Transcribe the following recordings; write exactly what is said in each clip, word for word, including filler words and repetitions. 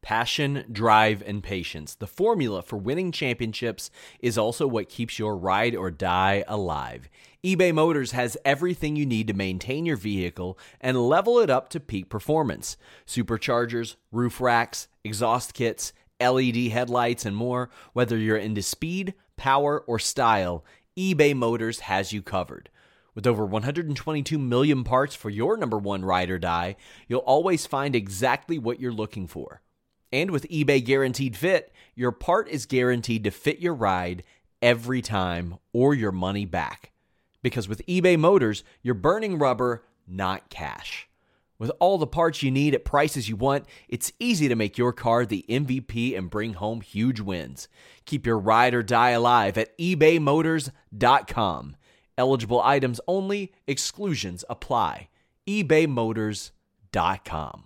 Passion, drive, and patience. The formula for winning championships is also what keeps your ride or die alive. eBay Motors has everything you need to maintain your vehicle and level it up to peak performance. Superchargers, roof racks, exhaust kits, L E D headlights, and more. Whether you're into speed, power, or style, eBay Motors has you covered. With over one hundred twenty-two million parts for your number one ride or die, you'll always find exactly what you're looking for. And with eBay Guaranteed Fit, your part is guaranteed to fit your ride every time or your money back. Because with eBay Motors, you're burning rubber, not cash. With all the parts you need at prices you want, it's easy to make your car the M V P and bring home huge wins. Keep your ride or die alive at ebay motors dot com. Eligible items only, exclusions apply. ebay motors dot com.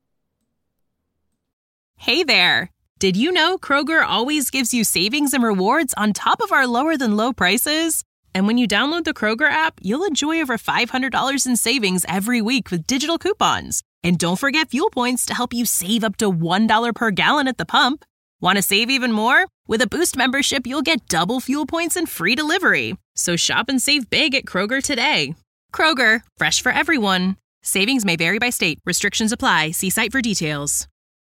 Hey there! Did you know Kroger always gives you savings and rewards on top of our lower-than-low prices? And when you download the Kroger app, you'll enjoy over five hundred dollars in savings every week with digital coupons. And don't forget fuel points to help you save up to one dollar per gallon at the pump. Want to save even more? With a Boost membership, you'll get double fuel points and free delivery. So shop and save big at Kroger today. Kroger, fresh for everyone. Savings may vary by state. Restrictions apply. See site for details.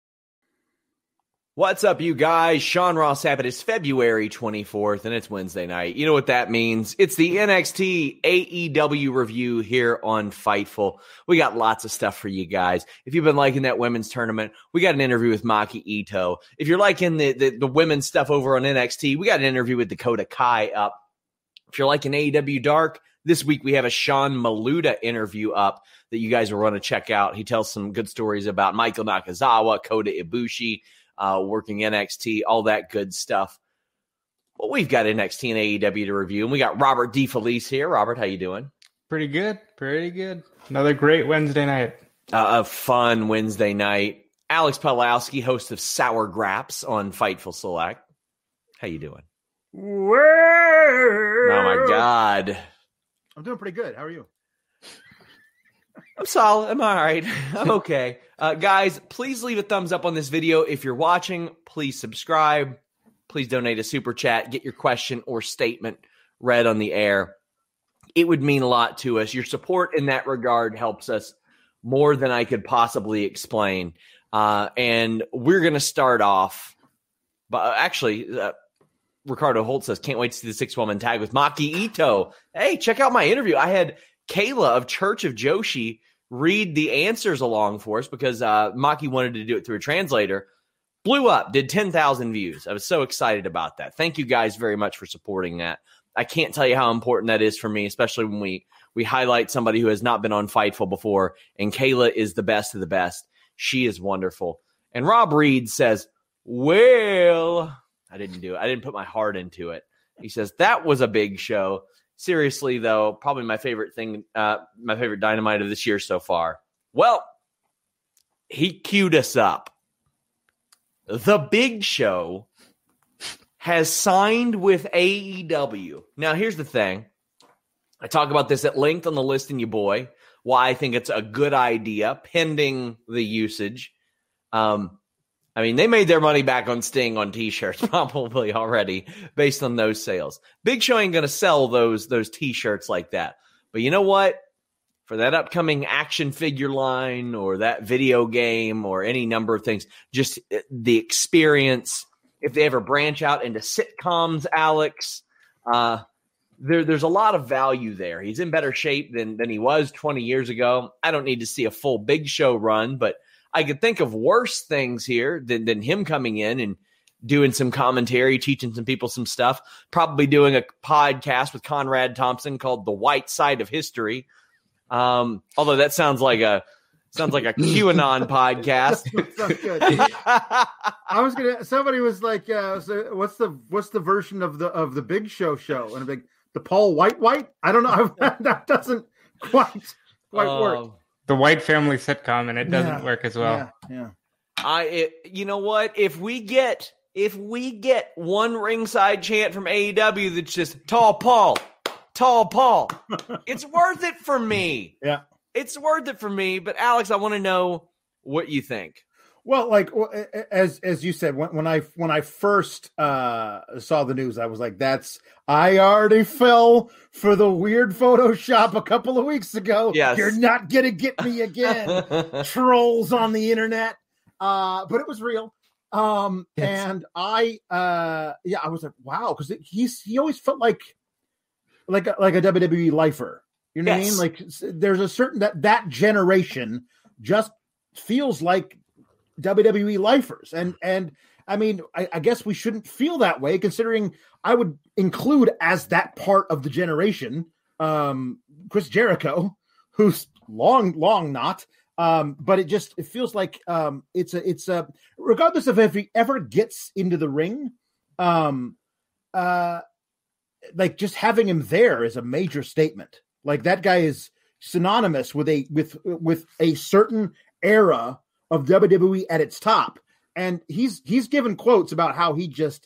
What's up, you guys? Sean Ross Sapp. It's February twenty-fourth, and it's Wednesday night. You know what that means. It's the N X T A E W review here on Fightful. We got lots of stuff for you guys. If you've been liking that women's tournament, we got an interview with Maki Ito. If you're liking the, the, the women's stuff over on N X T, we got an interview with Dakota Kai up. If you're liking A E W Dark, this week we have a Sean Maluda interview up that you guys will want to check out. He tells some good stories about Michael Nakazawa, Kota Ibushi, Uh, working N X T, all that good stuff. Well, we've got N X T and A E W to review, and we got Robert DeFelice here. Robert, how you doing? Pretty good, pretty good. Another great Wednesday night. Uh, a fun Wednesday night. Alex Pawlowski, host of Sour Graps on Fightful Select. How you doing? Well, oh, my God. I'm doing pretty good. How are you? I'm solid. I'm all right. I'm okay. Uh, guys, please leave a thumbs up on this video. If you're watching, please subscribe. Please donate a super chat. Get your question or statement read on the air. It would mean a lot to us. Your support in that regard helps us more than I could possibly explain. Uh, and we're going to start off. But actually, uh, Ricardo Holt says, can't wait to see the six-woman tag with Maki Ito. Hey, check out my interview. I had Kayla of Church of Joshi read the answers along for us because uh, Maki wanted to do it through a translator. Blew up, did ten thousand views. I was so excited about that. Thank you guys very much for supporting that. I can't tell you how important that is for me, especially when we, we highlight somebody who has not been on Fightful before, and Kayla is the best of the best. She is wonderful. And Rob Reed says, well, I didn't do it. I didn't put my heart into it. He says, that was a big show. Seriously, though, probably my favorite thing, uh, my favorite Dynamite of this year so far. Well, he queued us up. The Big Show has signed with A E W. Now, here's the thing. I talk about this at length on the Listing You Boy, why I think it's a good idea, pending the usage. Um, I mean, they made their money back on Sting on T-shirts probably already based on those sales. Big Show ain't going to sell those, those T-shirts like that. But you know what? For that upcoming action figure line or that video game or any number of things, just the experience, if they ever branch out into sitcoms, Alex, uh, there, there's a lot of value there. He's in better shape than, than he was twenty years ago. I don't need to see a full Big Show run, but I could think of worse things here than, than him coming in and doing some commentary, teaching some people some stuff, probably doing a podcast with Conrad Thompson called The White Side of History. Um, although that sounds like a sounds like a QAnon podcast. Sounds good. I was gonna. Somebody was like, uh, so "What's the what's the version of the of the Big Show show?" And I'm like, "The Paul White White." I don't know. That doesn't quite quite uh, work. The White Family sitcom, and it doesn't yeah, work as well. Yeah, yeah. I. It, you know what? If we get if we get one ringside chant from A E W that's just Tall Paul. Tall Paul. It's worth it for me. Yeah. It's worth it for me. But, Alex, I want to know what you think. Well, like as as you said, when, when I when I first uh, saw the news, I was like, "That's I already fell for the weird Photoshop a couple of weeks ago. Yes. You're not gonna get me again, trolls on the internet." Uh, but it was real, um, yes. and I uh, yeah, I was like, "Wow," because he's he always felt like like a, like a W W E lifer. You know yes. what I mean? Like there's a certain that that generation just feels like W W E lifers. And, and I mean, I, I guess we shouldn't feel that way considering I would include as that part of the generation, um, Chris Jericho, who's long, long not, um, but it just, it feels like, um, it's a, it's a, regardless of if he ever gets into the ring, um, uh, like just having him there is a major statement. Like that guy is synonymous with a, with, with a certain era of W W E at its top. And he's he's given quotes about how he just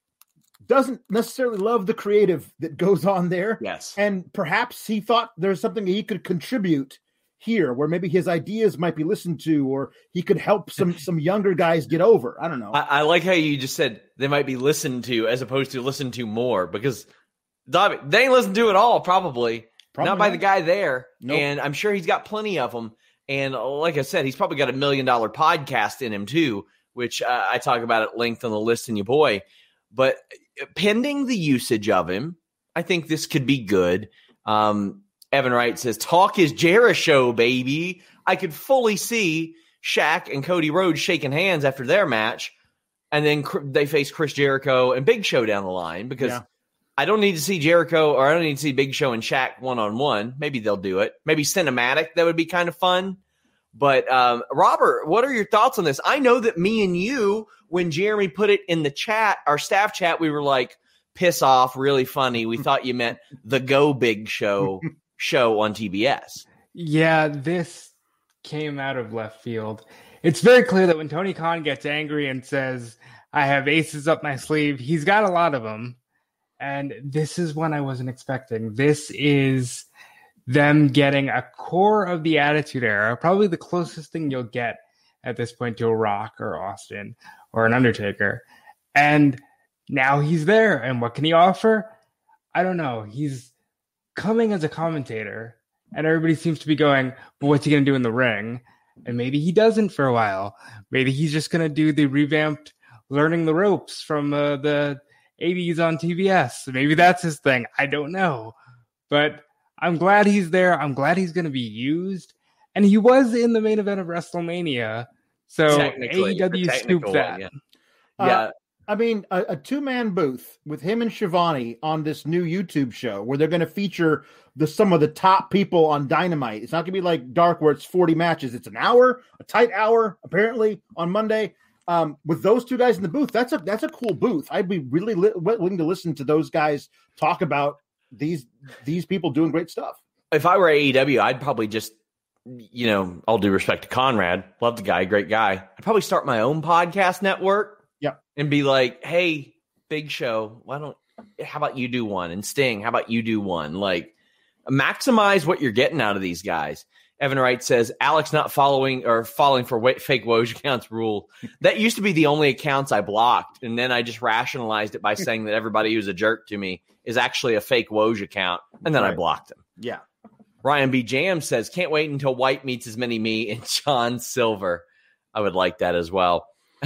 doesn't necessarily love the creative that goes on there. Yes. And perhaps he thought there's something he could contribute here where maybe his ideas might be listened to or he could help some some younger guys get over. I don't know. I, I like how you just said they might be listened to as opposed to listened to more because they ain't listened to it all, probably. probably not by not. the guy there. Nope. And I'm sure he's got plenty of them. And like I said, he's probably got a million dollar podcast in him too, which uh, I talk about at length on the list in your boy. But pending the usage of him, I think this could be good. Um, Evan Wright says, talk is Jericho, baby. I could fully see Shaq and Cody Rhodes shaking hands after their match. And then they face Chris Jericho and Big Show down the line because yeah. I don't need to see Jericho or I don't need to see Big Show and Shaq one-on-one. Maybe they'll do it. Maybe cinematic. That would be kind of fun. But um, Robert, what are your thoughts on this? I know that me and you, when Jeremy put it in the chat, our staff chat, we were like, piss off, really funny. We thought you meant the Go Big Show show on T B S. Yeah, this came out of left field. It's very clear that when Tony Khan gets angry and says, I have aces up my sleeve, he's got a lot of them. And this is one I wasn't expecting. This is them getting a core of the Attitude Era, probably the closest thing you'll get at this point to a Rock or Austin or an Undertaker. And now he's there. And what can he offer? I don't know. He's coming as a commentator, and everybody seems to be going, but what's he going to do in the ring? And maybe he doesn't for a while. Maybe he's just going to do the revamped learning the ropes from uh, the eighties on T B S. Maybe that's his thing. I don't know. But I'm glad he's there. I'm glad he's going to be used. And he was in the main event of WrestleMania. So A E W scooped that. Yeah. Uh, yeah. I mean, a, a two-man booth with him and Shivani on this new YouTube show where they're going to feature the some of the top people on Dynamite. It's not going to be like Dark where it's forty matches. It's an hour, a tight hour, apparently, on Monday. Um, with those two guys in the booth, that's a that's a cool booth. I'd be really li- willing to listen to those guys talk about these these people doing great stuff. If I were A E W, I'd probably just, you know, all due respect to Conrad, love the guy, great guy. I'd probably start my own podcast network. Yeah, and be like, hey, Big Show, why don't, how about you do one? And Sting, how about you do one? Like, maximize what you're getting out of these guys. Evan Wright says, Alex not following or falling for w- fake Woj accounts rule. That used to be the only accounts I blocked. And then I just rationalized it by saying that everybody who's a jerk to me is actually a fake Woj account. And then right. I blocked him. Yeah. Ryan B. Jam says, can't wait until White meets as many me and John Silver. I would like that as well.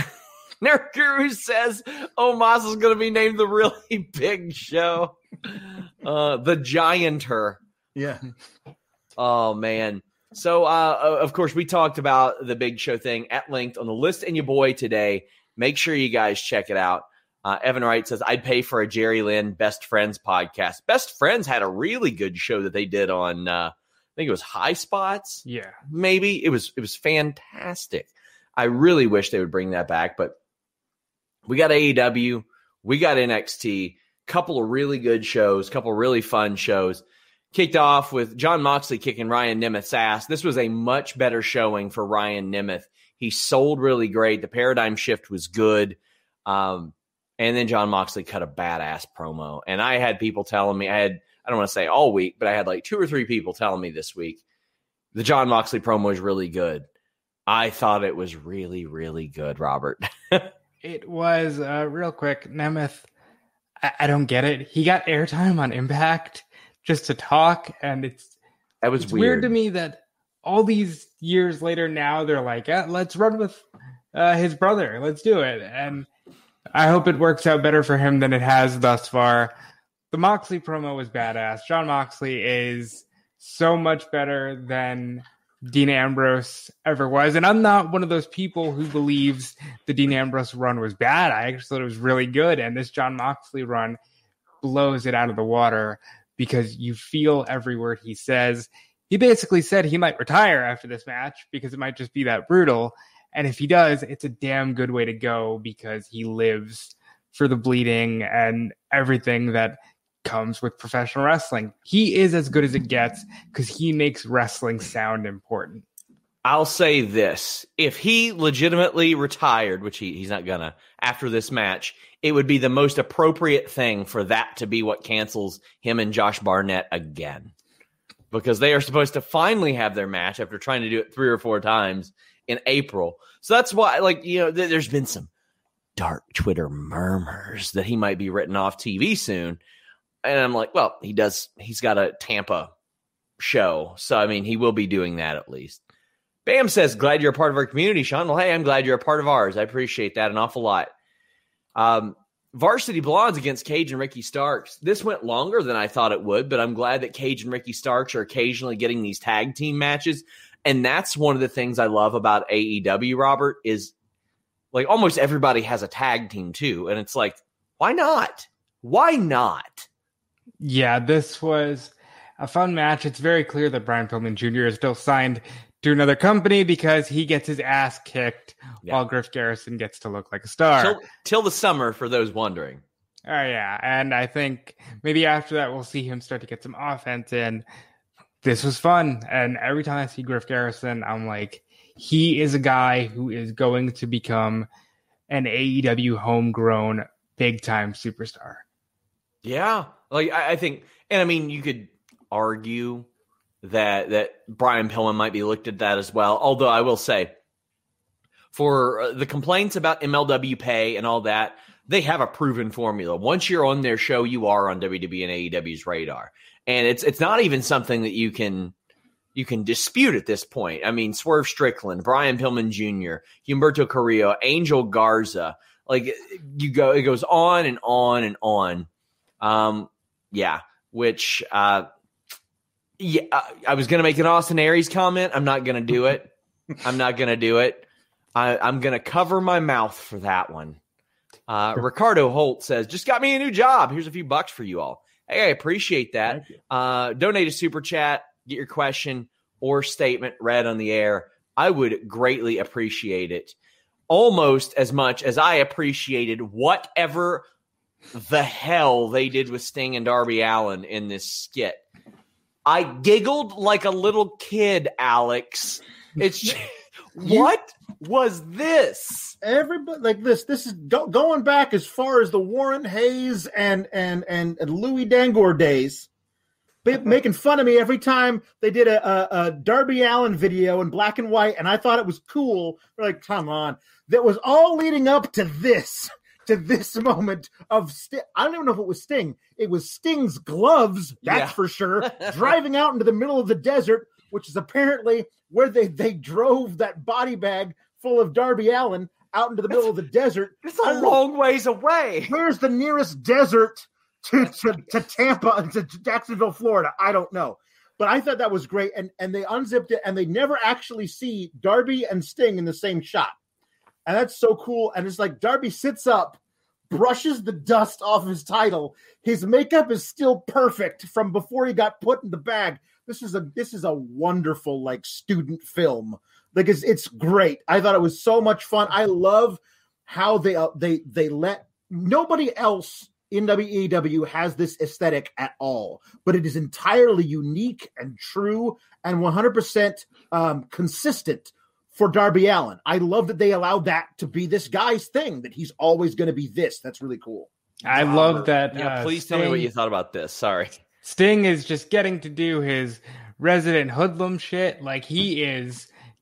Nerd Guru says Omos is going to be named the Really Big Show. Uh, the Gianter. Yeah. Oh, man. So, uh, of course, we talked about the Big Show thing at length on the list and your boy today. Make sure you guys check it out. Uh, Evan Wright says, I'd pay for a Jerry Lynn Best Friends podcast. Best Friends had a really good show that they did on, uh, I think it was High Spots. Yeah. Maybe. It was, it was fantastic. I really wish they would bring that back, but we got A E W, we got N X T, couple of really good shows, couple of really fun shows. Kicked off with Jon Moxley kicking Ryan Nemeth's ass. This was a much better showing for Ryan Nemeth. He sold really great. The paradigm shift was good. Um, and then Jon Moxley cut a badass promo. And I had people telling me, I had, I don't want to say all week, but I had like two or three people telling me this week, the Jon Moxley promo is really good. I thought it was really, really good, Robert. It was uh, real quick. Nemeth, I-, I don't get it. He got airtime on Impact just to talk, and it's that was it's weird. weird to me that all these years later now they're like, eh, let's run with uh, his brother. Let's do it. And I hope it works out better for him than it has thus far. The Moxley promo was badass. Jon Moxley is so much better than Dean Ambrose ever was. And I'm not one of those people who believes the Dean Ambrose run was bad. I actually thought it was really good. And this Jon Moxley run blows it out of the water because you feel every word he says. He basically said he might retire after this match because it might just be that brutal. And if he does, it's a damn good way to go because he lives for the bleeding and everything that comes with professional wrestling. He is as good as it gets because he makes wrestling sound important. I'll say this. If he legitimately retired, which he, he's not gonna, after this match, it would be the most appropriate thing for that to be what cancels him and Josh Barnett again. Because they are supposed to finally have their match after trying to do it three or four times in April. So that's why, like, you know, th- there's been some dark Twitter murmurs that he might be written off T V soon. And I'm like, well, he does. He's got a Tampa show. So, I mean, he will be doing that at least. Bam says, glad you're a part of our community, Sean. Well, hey, I'm glad you're a part of ours. I appreciate that an awful lot. Um, Varsity Blondes against Cage and Ricky Starks. This went longer than I thought it would, but I'm glad that Cage and Ricky Starks are occasionally getting these tag team matches. And that's one of the things I love about A E W, Robert, is like almost everybody has a tag team too. And it's like, why not? Why not? Yeah, this was a fun match. It's very clear that Brian Pillman Junior is still signed to another company because he gets his ass kicked yeah. while Griff Garrison gets to look like a star. Till, till the summer, for those wondering. Oh, yeah. And I think maybe after that, we'll see him start to get some offense in. This was fun. And every time I see Griff Garrison, I'm like, he is a guy who is going to become an A E W homegrown big-time superstar. Yeah. Like, I, I think, and I mean, you could argue that that Brian Pillman might be looked at that as well. Although I will say, for the complaints about M L W pay and all that, they have a proven formula. Once you're on their show, you are on W W E and A E W's radar. And it's it's not even something that you can you can dispute at this point. I mean, Swerve Strickland, Brian Pillman Junior, Humberto Carrillo, Angel Garza, like you go, it goes on and on and on. Um, yeah, which uh, yeah, I, I was gonna make an Austin Aries comment. I'm not gonna do it. I'm not gonna do it. I, I'm gonna cover my mouth for that one. Uh, Ricardo Holt says, "Just got me a new job. Here's a few bucks for you all." Hey, I appreciate that. Uh, donate a super chat, get your question or statement read on the air. I would greatly appreciate it. Almost as much as I appreciated whatever the hell they did with Sting and Darby Allin in this skit. I giggled like a little kid, Alex. It's just, what was this? Everybody like this. This is go, going back as far as the Warren Hayes and and and, and Louis Dangoor days. They, making fun of me every time they did a, a, a Darby Allin video in black and white, and I thought it was cool. We're like, come on. That was all leading up to this, to this moment of Sting. I don't even know if it was Sting. It was Sting's gloves, that's yeah. for sure, driving out into the middle of the desert, which is apparently where they, they drove that body bag full of Darby Allin out into the middle of the desert. It's a long know, ways away. Where's the nearest desert to, to, to Tampa, to Jacksonville, Florida? I don't know. But I thought that was great. And, and they unzipped it, and they never actually see Darby and Sting in the same shot. And that's so cool. And it's like Darby sits up, brushes the dust off his title. His makeup is still perfect from before he got put in the bag. This is a this is a wonderful like student film. Like it's it's great. I thought it was so much fun. I love how they uh, they they let nobody else in W E W has this aesthetic at all, but it is entirely unique and true and one hundred percent um, consistent for Darby Allin. I love that they allowed that to be this guy's thing, that he's always going to be this. That's really cool. I wow. love that. Yeah, uh, please Sting, tell me what you thought about this. Sorry. Sting is just getting to do his resident hoodlum shit. Like he is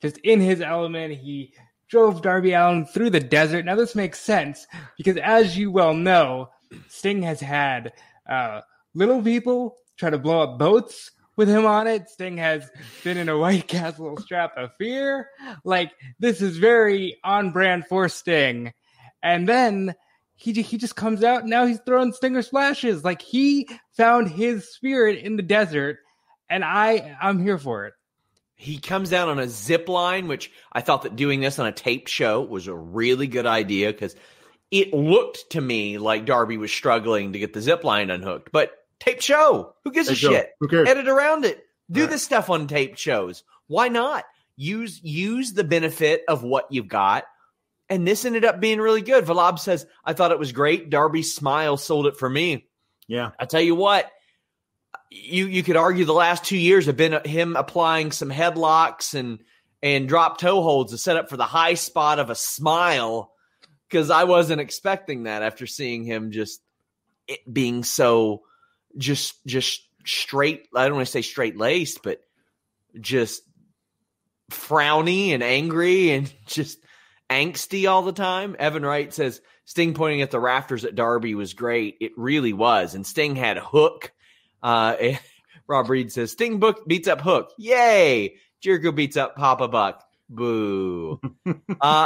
just in his element. He drove Darby Allin through the desert. Now, this makes sense because, as you well know, Sting has had uh, little people try to blow up boats with him on it. Sting has been in a White Castle strap of fear. Like, this is very on brand for Sting. And then he he just comes out and now he's throwing stinger splashes. Like, he found his spirit in the desert, and I I'm here for it. He comes down on a zip line, which I thought that doing this on a taped show was a really good idea because it looked to me like Darby was struggling to get the zip line unhooked. But taped show, who gives a shit? Who cares? Edit around it. Do Right. this stuff on taped shows. Why not? Use use the benefit of what you've got. And this ended up being really good. Valab says, I thought it was great. Darby's smile sold it for me. Yeah. I tell you what, you you could argue the last two years have been him applying some headlocks and and drop toe holds to set up for the high spot of a smile, because I wasn't expecting that after seeing him just it being so just just straight. I don't want to say straight laced, but just frowny and angry and just angsty all the time. Evan Wright says Sting pointing at the rafters at Darby was great. It really was. And Sting had Hook. Uh, Rob Reed says Sting book beats up Hook. Yay. Jericho beats up Papa Buck. Boo. uh,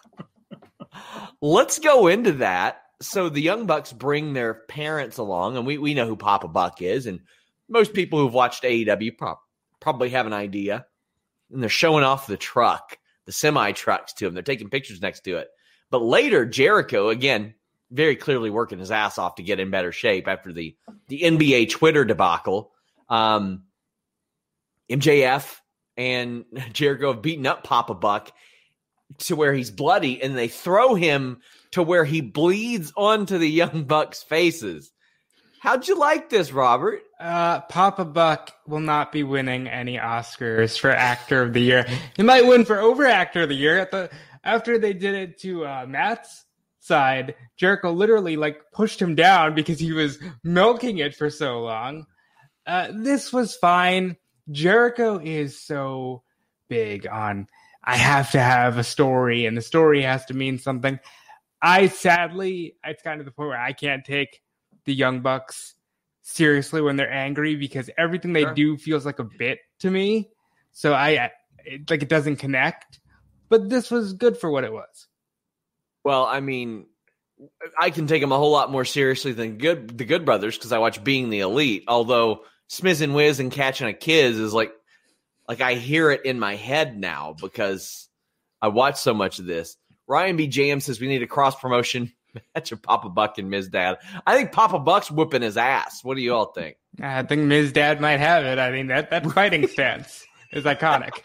let's go into that. So the Young Bucks bring their parents along, and we, we know who Papa Buck is. And most people who've watched A E W pro- probably have an idea. And they're showing off the truck, the semi trucks to him. They're taking pictures next to it. But later, Jericho, again, very clearly working his ass off to get in better shape after the, the N B A Twitter debacle. Um, M J F and Jericho have beaten up Papa Buck to where he's bloody, and they throw him to where he bleeds onto the Young Bucks' faces. How'd you like this, Robert? Uh, Papa Buck will not be winning any Oscars for Actor of the Year. He might win for Over Actor of the Year. At the after they did it to uh, Matt's side, Jericho literally like pushed him down because he was milking it for so long. Uh, this was fine. Jericho is so big on, I have to have a story, and the story has to mean something. I sadly, it's kind of the point where I can't take the Young Bucks seriously when they're angry because everything they Sure. do feels like a bit to me. So I, it, like, it doesn't connect. But this was good for what it was. Well, I mean, I can take them a whole lot more seriously than good the Good Brothers because I watch Being the Elite. Although Smiz and Wiz and Catching a Kiz is like, like I hear it in my head now because I watch so much of this. Ryan B. Jam says we need a cross promotion match of Papa Buck and Miz Dad. I think Papa Buck's whooping his ass. What do you all think? I think Miz Dad might have it. I mean, that, that fighting stance is iconic.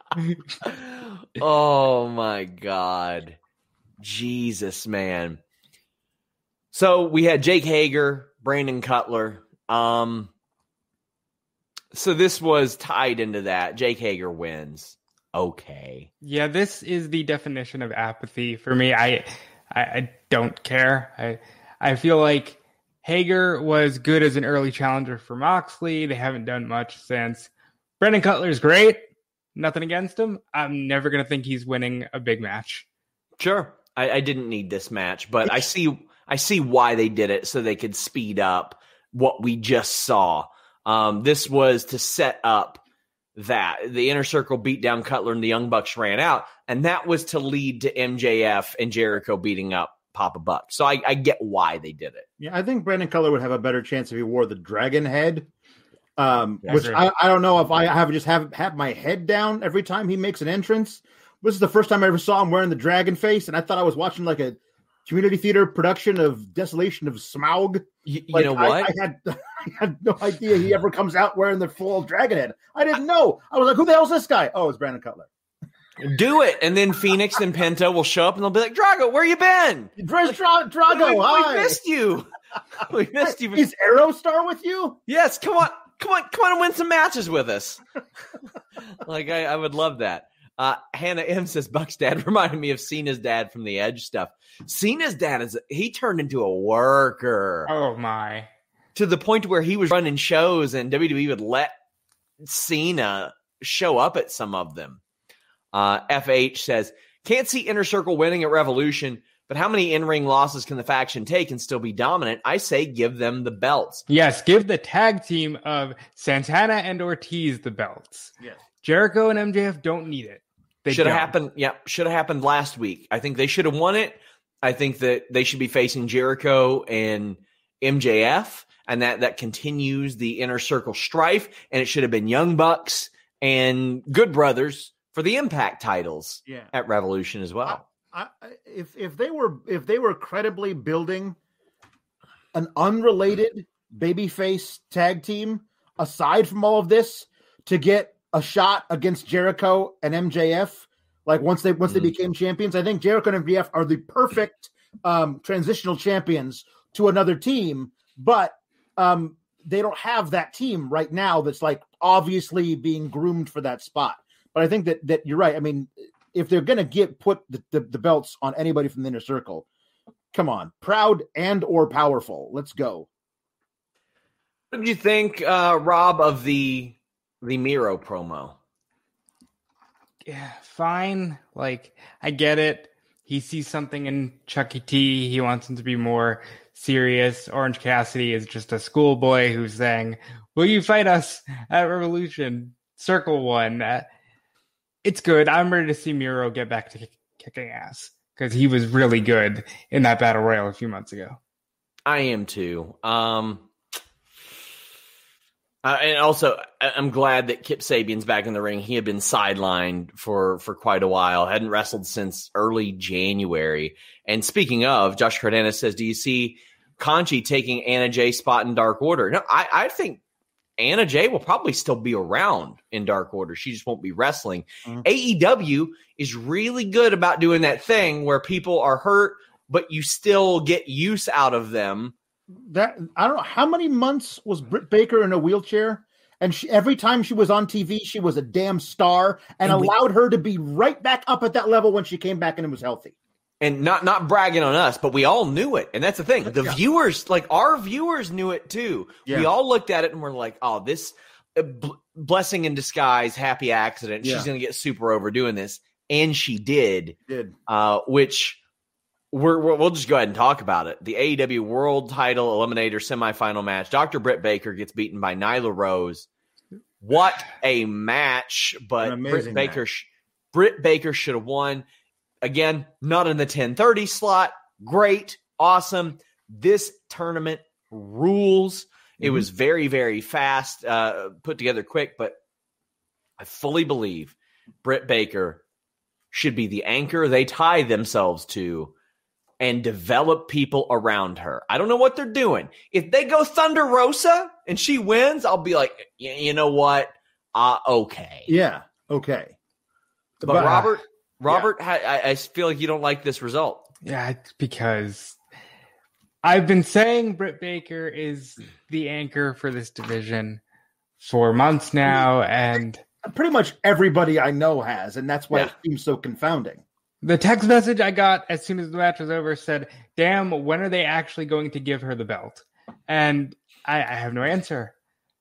Oh my God. Jesus, man. So we had Jake Hager, Brandon Cutler. Um, so this was tied into that. Jake Hager wins. Okay. Yeah, this is the definition of apathy for me. I, I, I don't care. I, I feel like Hager was good as an early challenger for Moxley. They haven't done much since. Brandon Cutler's great. Nothing against him. I'm never going to think he's winning a big match. Sure. I, I didn't need this match, but I see I see why they did it so they could speed up what we just saw. Um, this was to set up that the Inner Circle beat down Cutler and the Young Bucks ran out, and that was to lead to M J F and Jericho beating up Papa Buck. So I, I get why they did it. Yeah, I think Brandon Cutler would have a better chance if he wore the dragon head. Um, Yeah, which sure. I, I don't know if I have just have have my head down every time he makes an entrance. This is the first time I ever saw him wearing the dragon face, and I thought I was watching like a community theater production of Desolation of Smaug. You, you Like, know I, what? I had I had no idea he ever comes out wearing the full dragon head. I didn't know. I was like, who the hell's this guy? Oh, it's Brandon Cutler. Do it, and then Phoenix and Penta will show up, and they'll be like, "Drago, where you been? Where's Dra- Drago? we, Hi. we missed you. We missed you." Is Aerostar with you? Yes, come on, come on, come on, and win some matches with us. Like I, I would love that. Uh, Hannah M says Buck's dad reminded me of Cena's dad from the Edge stuff. Cena's dad is he turned into a worker Oh, my. to the point where he was running shows, and W W E would let Cena show up at some of them. Uh, F H says, can't see Inner Circle winning at Revolution, but how many in-ring losses can the faction take and still be dominant? I say give them the belts. Yes, give the tag team of Santana and Ortiz the belts. Yes. Jericho and M J F don't need it. They should have don't. happened. Yeah, should have happened last week. I think they should have won it. I think that they should be facing Jericho and M J F, and that that continues the Inner Circle strife. And it should have been Young Bucks and Good Brothers for the Impact titles Yeah. at Revolution as well. I, I, if if they were if they were credibly building an unrelated babyface tag team aside from all of this to get a shot against Jericho and M J F, like once they once mm. they became champions, I think Jericho and M J F are the perfect um, transitional champions to another team. But um, they don't have that team right now that's like obviously being groomed for that spot. But I think that that you're right. I mean, if they're going to get put the, the, the belts on anybody from the Inner Circle, come on, proud and or powerful. Let's go. What did you think, uh, Rob, of the the Miro promo? Yeah, fine. Like, I get it. He sees something in Chucky T. He wants him to be more serious. Orange Cassidy is just a schoolboy who's saying, will you fight us at Revolution? Circle one. Uh, It's good. I'm ready to see Miro get back to kick, kicking ass because he was really good in that battle royal a few months ago. I am too. Um, uh, and also, I'm glad that Kip Sabian's back in the ring. He had been sidelined for, for quite a while. Hadn't wrestled since early January. And speaking of, Josh Cardenas says, do you see Conchi taking Anna Jay's spot in Dark Order? No, I, I think Anna Jay will probably still be around in Dark Order. She just won't be wrestling. Mm-hmm. A E W is really good about doing that thing where people are hurt, but you still get use out of them. That I don't know how many months was Britt Baker in a wheelchair, and she, every time she was on T V, she was a damn star, and, and allowed we, her to be right back up at that level when she came back and was healthy. And not not bragging on us, but we all knew it. And that's the thing. The yeah. viewers, like our viewers knew it too. Yeah. We all looked at it and we're like, oh, this uh, b- blessing in disguise, happy accident. Yeah. She's going to get super over doing this. And she did. Did. Uh, which we're, we're, we'll just go ahead and talk about it. The A E W World Title Eliminator semifinal match. Doctor Britt Baker gets beaten by Nyla Rose. What a match. But Britt Baker, match. Britt Baker should have won. Again, not in the ten thirty slot. Great. Awesome. This tournament rules. Mm-hmm. It was very, very fast, uh, put together quick, but I fully believe Britt Baker should be the anchor they tie themselves to and develop people around her. I don't know what they're doing. If they go Thunder Rosa and she wins, I'll be like, you know what? Uh, okay. Yeah. Okay. But, but Robert... Robert, yeah. I, I feel like you don't like this result. Yeah, it's because I've been saying Britt Baker is the anchor for this division for months now, and pretty much everybody I know has, and that's why yeah. it seems so confounding. The text message I got as soon as the match was over said, damn, when are they actually going to give her the belt? And I, I have no answer.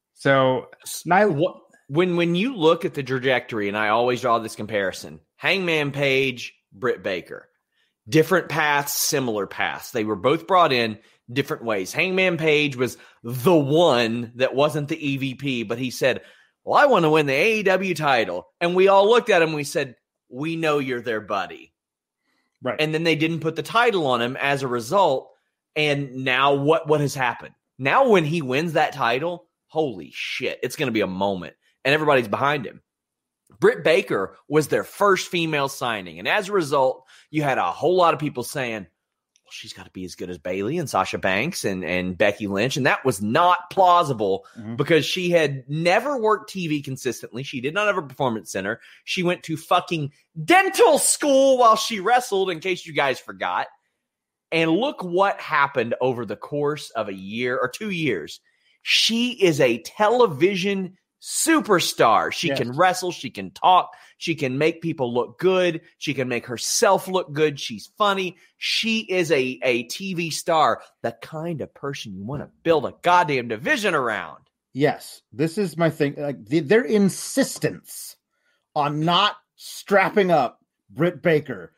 So, Nyla, when, when you look at the trajectory, and I always draw this comparison, Hangman Page, Britt Baker. Different paths, similar paths. They were both brought in different ways. Hangman Page was the one that wasn't the E V P, but he said, well, I want to win the A E W title. And we all looked at him and we said, we know you're their buddy. Right. And then they didn't put the title on him as a result. And now what, what has happened? Now when he wins that title, holy shit, it's going to be a moment. And everybody's behind him. Britt Baker was their first female signing. And as a result, you had a whole lot of people saying, well, she's got to be as good as Bayley and Sasha Banks and, and Becky Lynch. And that was not plausible mm-hmm. because she had never worked T V consistently. She did not have a performance center. She went to fucking dental school while she wrestled, in case you guys forgot. And look what happened over the course of a year or two years. She is a television superstar. She yes. can wrestle. She can talk. She can make people look good. She can make herself look good. She's funny. She is a, a T V star, the kind of person you want to build a goddamn division around. Yes. This is my thing. Like the, their insistence on not strapping up Britt Baker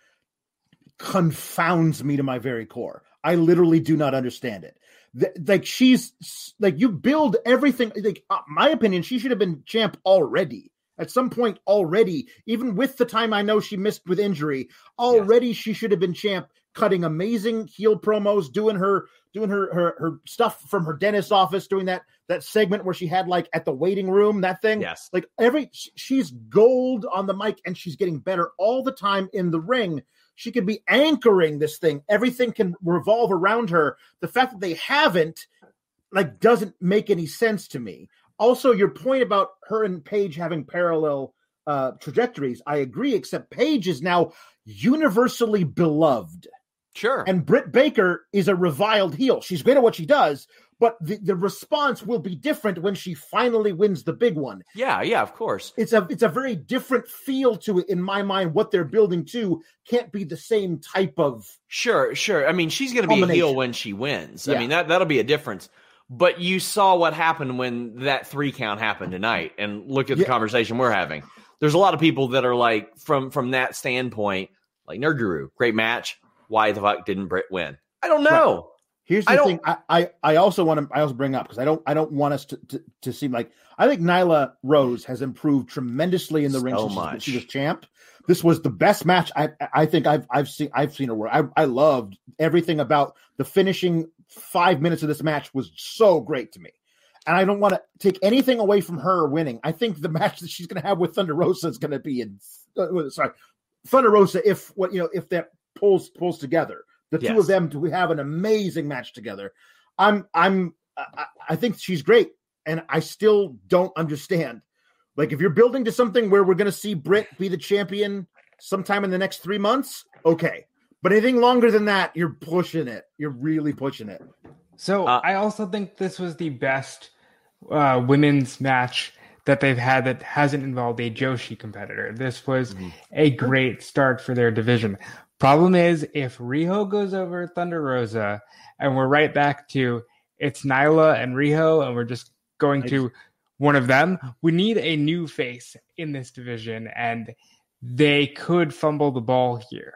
confounds me to my very core. I literally do not understand it. The, like she's like you build everything. Like uh, my opinion, she should have been champ already at some point already. Even with the time I know she missed with injury, already yes. she should have been champ. Cutting amazing heel promos, doing her doing her, her her stuff from her dentist's office, doing that that segment where she had like at the waiting room, that thing. Yes. Like every she's gold on the mic and she's getting better all the time in the ring. She could be anchoring this thing. Everything can revolve around her. The fact that they haven't like doesn't make any sense to me. Also, your point about her and Paige having parallel uh, trajectories, I agree, except Paige is now universally beloved. Sure. And Britt Baker is a reviled heel. She's great at what she does, but the, the response will be different when she finally wins the big one. Yeah, yeah, of course. It's a it's a very different feel to it in my mind. What they're building to can't be the same type of Sure, sure. I mean, she's going to be a heel when she wins. Yeah. I mean, that that'll be a difference. But you saw what happened when that three count happened tonight, and look at the yeah. conversation we're having. There's a lot of people that are like, from from that standpoint, like Nerd Guru, great match. Why the fuck didn't Britt win? I don't know. Right. Here's the I thing. I, I, I also want to I also bring up because I don't I don't want us to, to, to seem like I think Nyla Rose has improved tremendously in the so ring since much. she was champ. This was the best match I I think I've I've seen I've seen her work. I I loved everything about the finishing five minutes of this match was so great to me. And I don't want to take anything away from her winning. I think the match that she's going to have with Thunder Rosa is going to be in uh, sorry Thunder Rosa if what you know if that pulls pulls together. The yes. two of them to have an amazing match together. I'm I'm I, I think she's great, and I still don't understand. Like if you're building to something where we're going to see Britt be the champion sometime in the next three months, okay. But anything longer than that, you're pushing it. You're really pushing it. So uh, I also think this was the best uh, women's match that they've had that hasn't involved a Joshi competitor. This was mm-hmm. a great start for their division. Problem is, if Riho goes over Thunder Rosa, and we're right back to it's Nyla and Riho, and we're just going to one of them, we need a new face in this division, and they could fumble the ball here.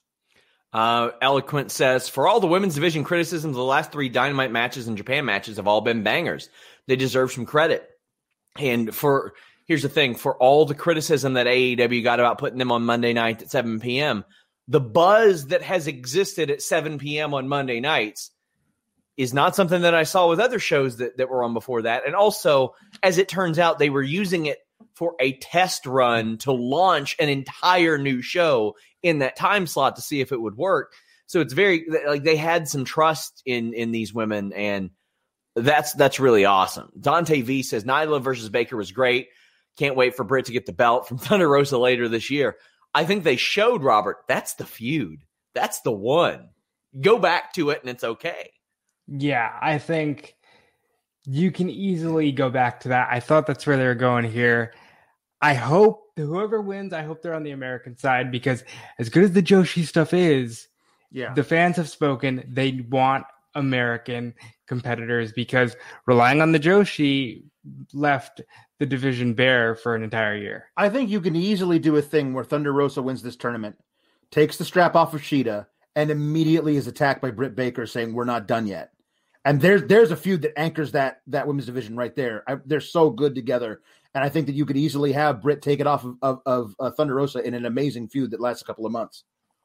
Uh, Eloquent says, for all the women's division criticisms, the last three Dynamite matches and Japan matches have all been bangers. They deserve some credit. And for here's the thing, for all the criticism that A E W got about putting them on Monday night at seven p.m., the buzz that has existed at seven p.m. on Monday nights is not something that I saw with other shows that, that were on before that. And also, as it turns out, they were using it for a test run to launch an entire new show in that time slot to see if it would work. So it's very like they had some trust in in these women, and that's that's really awesome. Dante V says Nyla versus Baker was great. Can't wait for Britt to get the belt from Thunder Rosa later this year. I think they showed Robert that's the feud. That's the one. Go back to it and it's okay. Yeah, I think you can easily go back to that. I thought that's where they were going here. I hope whoever wins, I hope they're on the American side, because as good as the Joshi stuff is, yeah, the fans have spoken. They want American competitors because relying on the Joshi left the division bare for an entire year. I think you can easily do a thing where Thunder Rosa wins this tournament, takes the strap off of Shida, and immediately is attacked by Britt Baker saying, we're not done yet. And there's there's a feud that anchors that that women's division right there. I, they're so good together. And I think that you could easily have Britt take it off of, of, of uh, Thunder Rosa in an amazing feud that lasts a couple of months.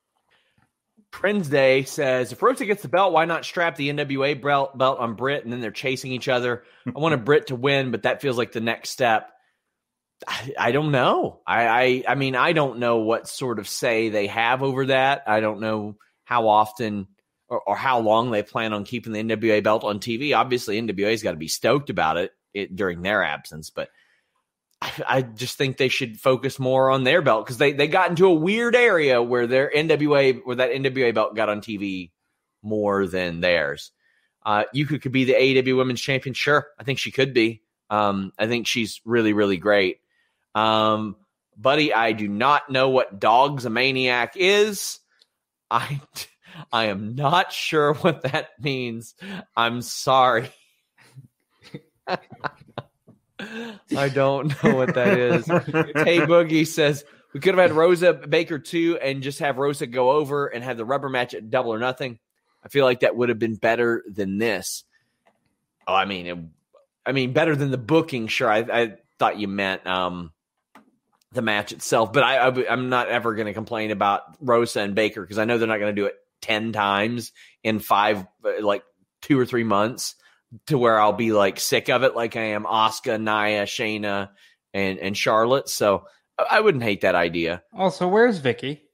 Prince Day says, if Rosa gets the belt, why not strap the N W A belt, belt on Britt, and then they're chasing each other? I want a Britt to win, but that feels like the next step. I, I don't know. I, I I mean, I don't know what sort of say they have over that. I don't know how often or, or how long they plan on keeping the N W A belt on T V. Obviously, N W A's got to be stoked about it, it during their absence, but I, I just think they should focus more on their belt because they, they got into a weird area where their N W A, where that N W A belt got on T V more than theirs. Uh, Yuka could be the A E W Women's Champion. Sure. I think she could be. Um, I think she's really, really great. Um, buddy, I do not know what Dogs a Maniac is. I, I am not sure what that means. I'm sorry. I don't know what that is. Hey Boogie says, We could have had Rosa Baker two and just have Rosa go over and have the rubber match at Double or Nothing. I feel like that would have been better than this. Oh, I mean, it, I mean, better than the booking. Sure, I, I thought you meant um, the match itself, but I, I, I'm not ever going to complain about Rosa and Baker because I know they're not going to do it ten times in five, like two or three months to where I'll be like sick of it, like I am Asuka, Nia, Shayna, and and Charlotte. So I wouldn't hate that idea. Also, where's Vicky?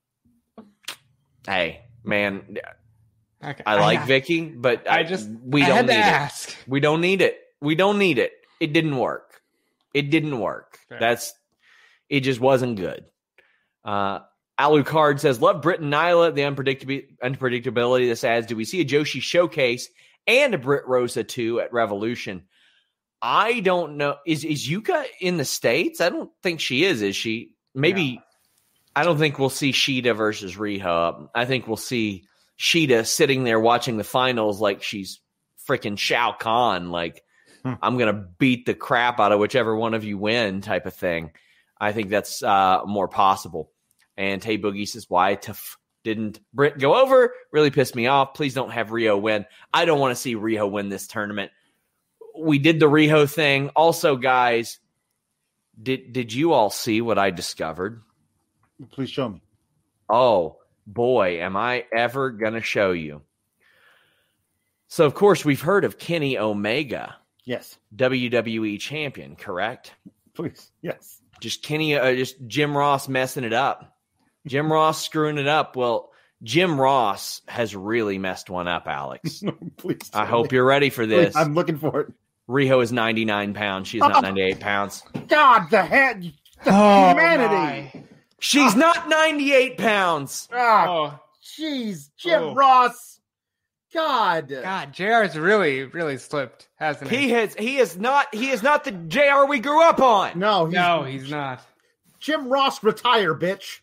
Hey, man, Okay. I like I, Vicky, but I I just we I don't had need to it. ask. We don't need it. We don't need it. It didn't work. It didn't work. Fair. That's it. Just wasn't good. Uh, Alucard says, "Love Britt and Nyla. The unpredictability, unpredictability this adds. Do we see a Joshi showcase and a Britt Rosa too at Revolution?" I don't know. Is is Yuka in the States? I don't think she is. Is she? Maybe. No. I don't think we'll see Shida versus Riho. I think we'll see Shida sitting there watching the finals like she's freaking Shao Kahn. Like, hmm. I'm going to beat the crap out of whichever one of you win type of thing. I think that's uh, more possible. And Tay Boogie says, why tough didn't Britt go over? Really pissed me off. Please don't have Riho win. I don't want to see Riho win this tournament. We did the Riho thing. Also, guys, did did you all see what I discovered? Please show me. Oh, boy, am I ever going to show you. So, of course, we've heard of Kenny Omega. Yes. W W E champion, correct? Please, yes. Just Kenny, uh, just Jim Ross messing it up. Jim Ross screwing it up. Well, Jim Ross has really messed one up, Alex. Please. I hope me. You're ready for this. Please, I'm looking for it. Riho is ninety-nine pounds. She's not ninety-eight pounds. God, the head. The oh, humanity. My. She's oh. not ninety-eight pounds. Oh, jeez. Jim oh. Ross. God. God, J R's really, really slipped, hasn't he? He has. He is not. He is not the J R we grew up on. No, he's, no, he's not. Jim Ross, retire, bitch.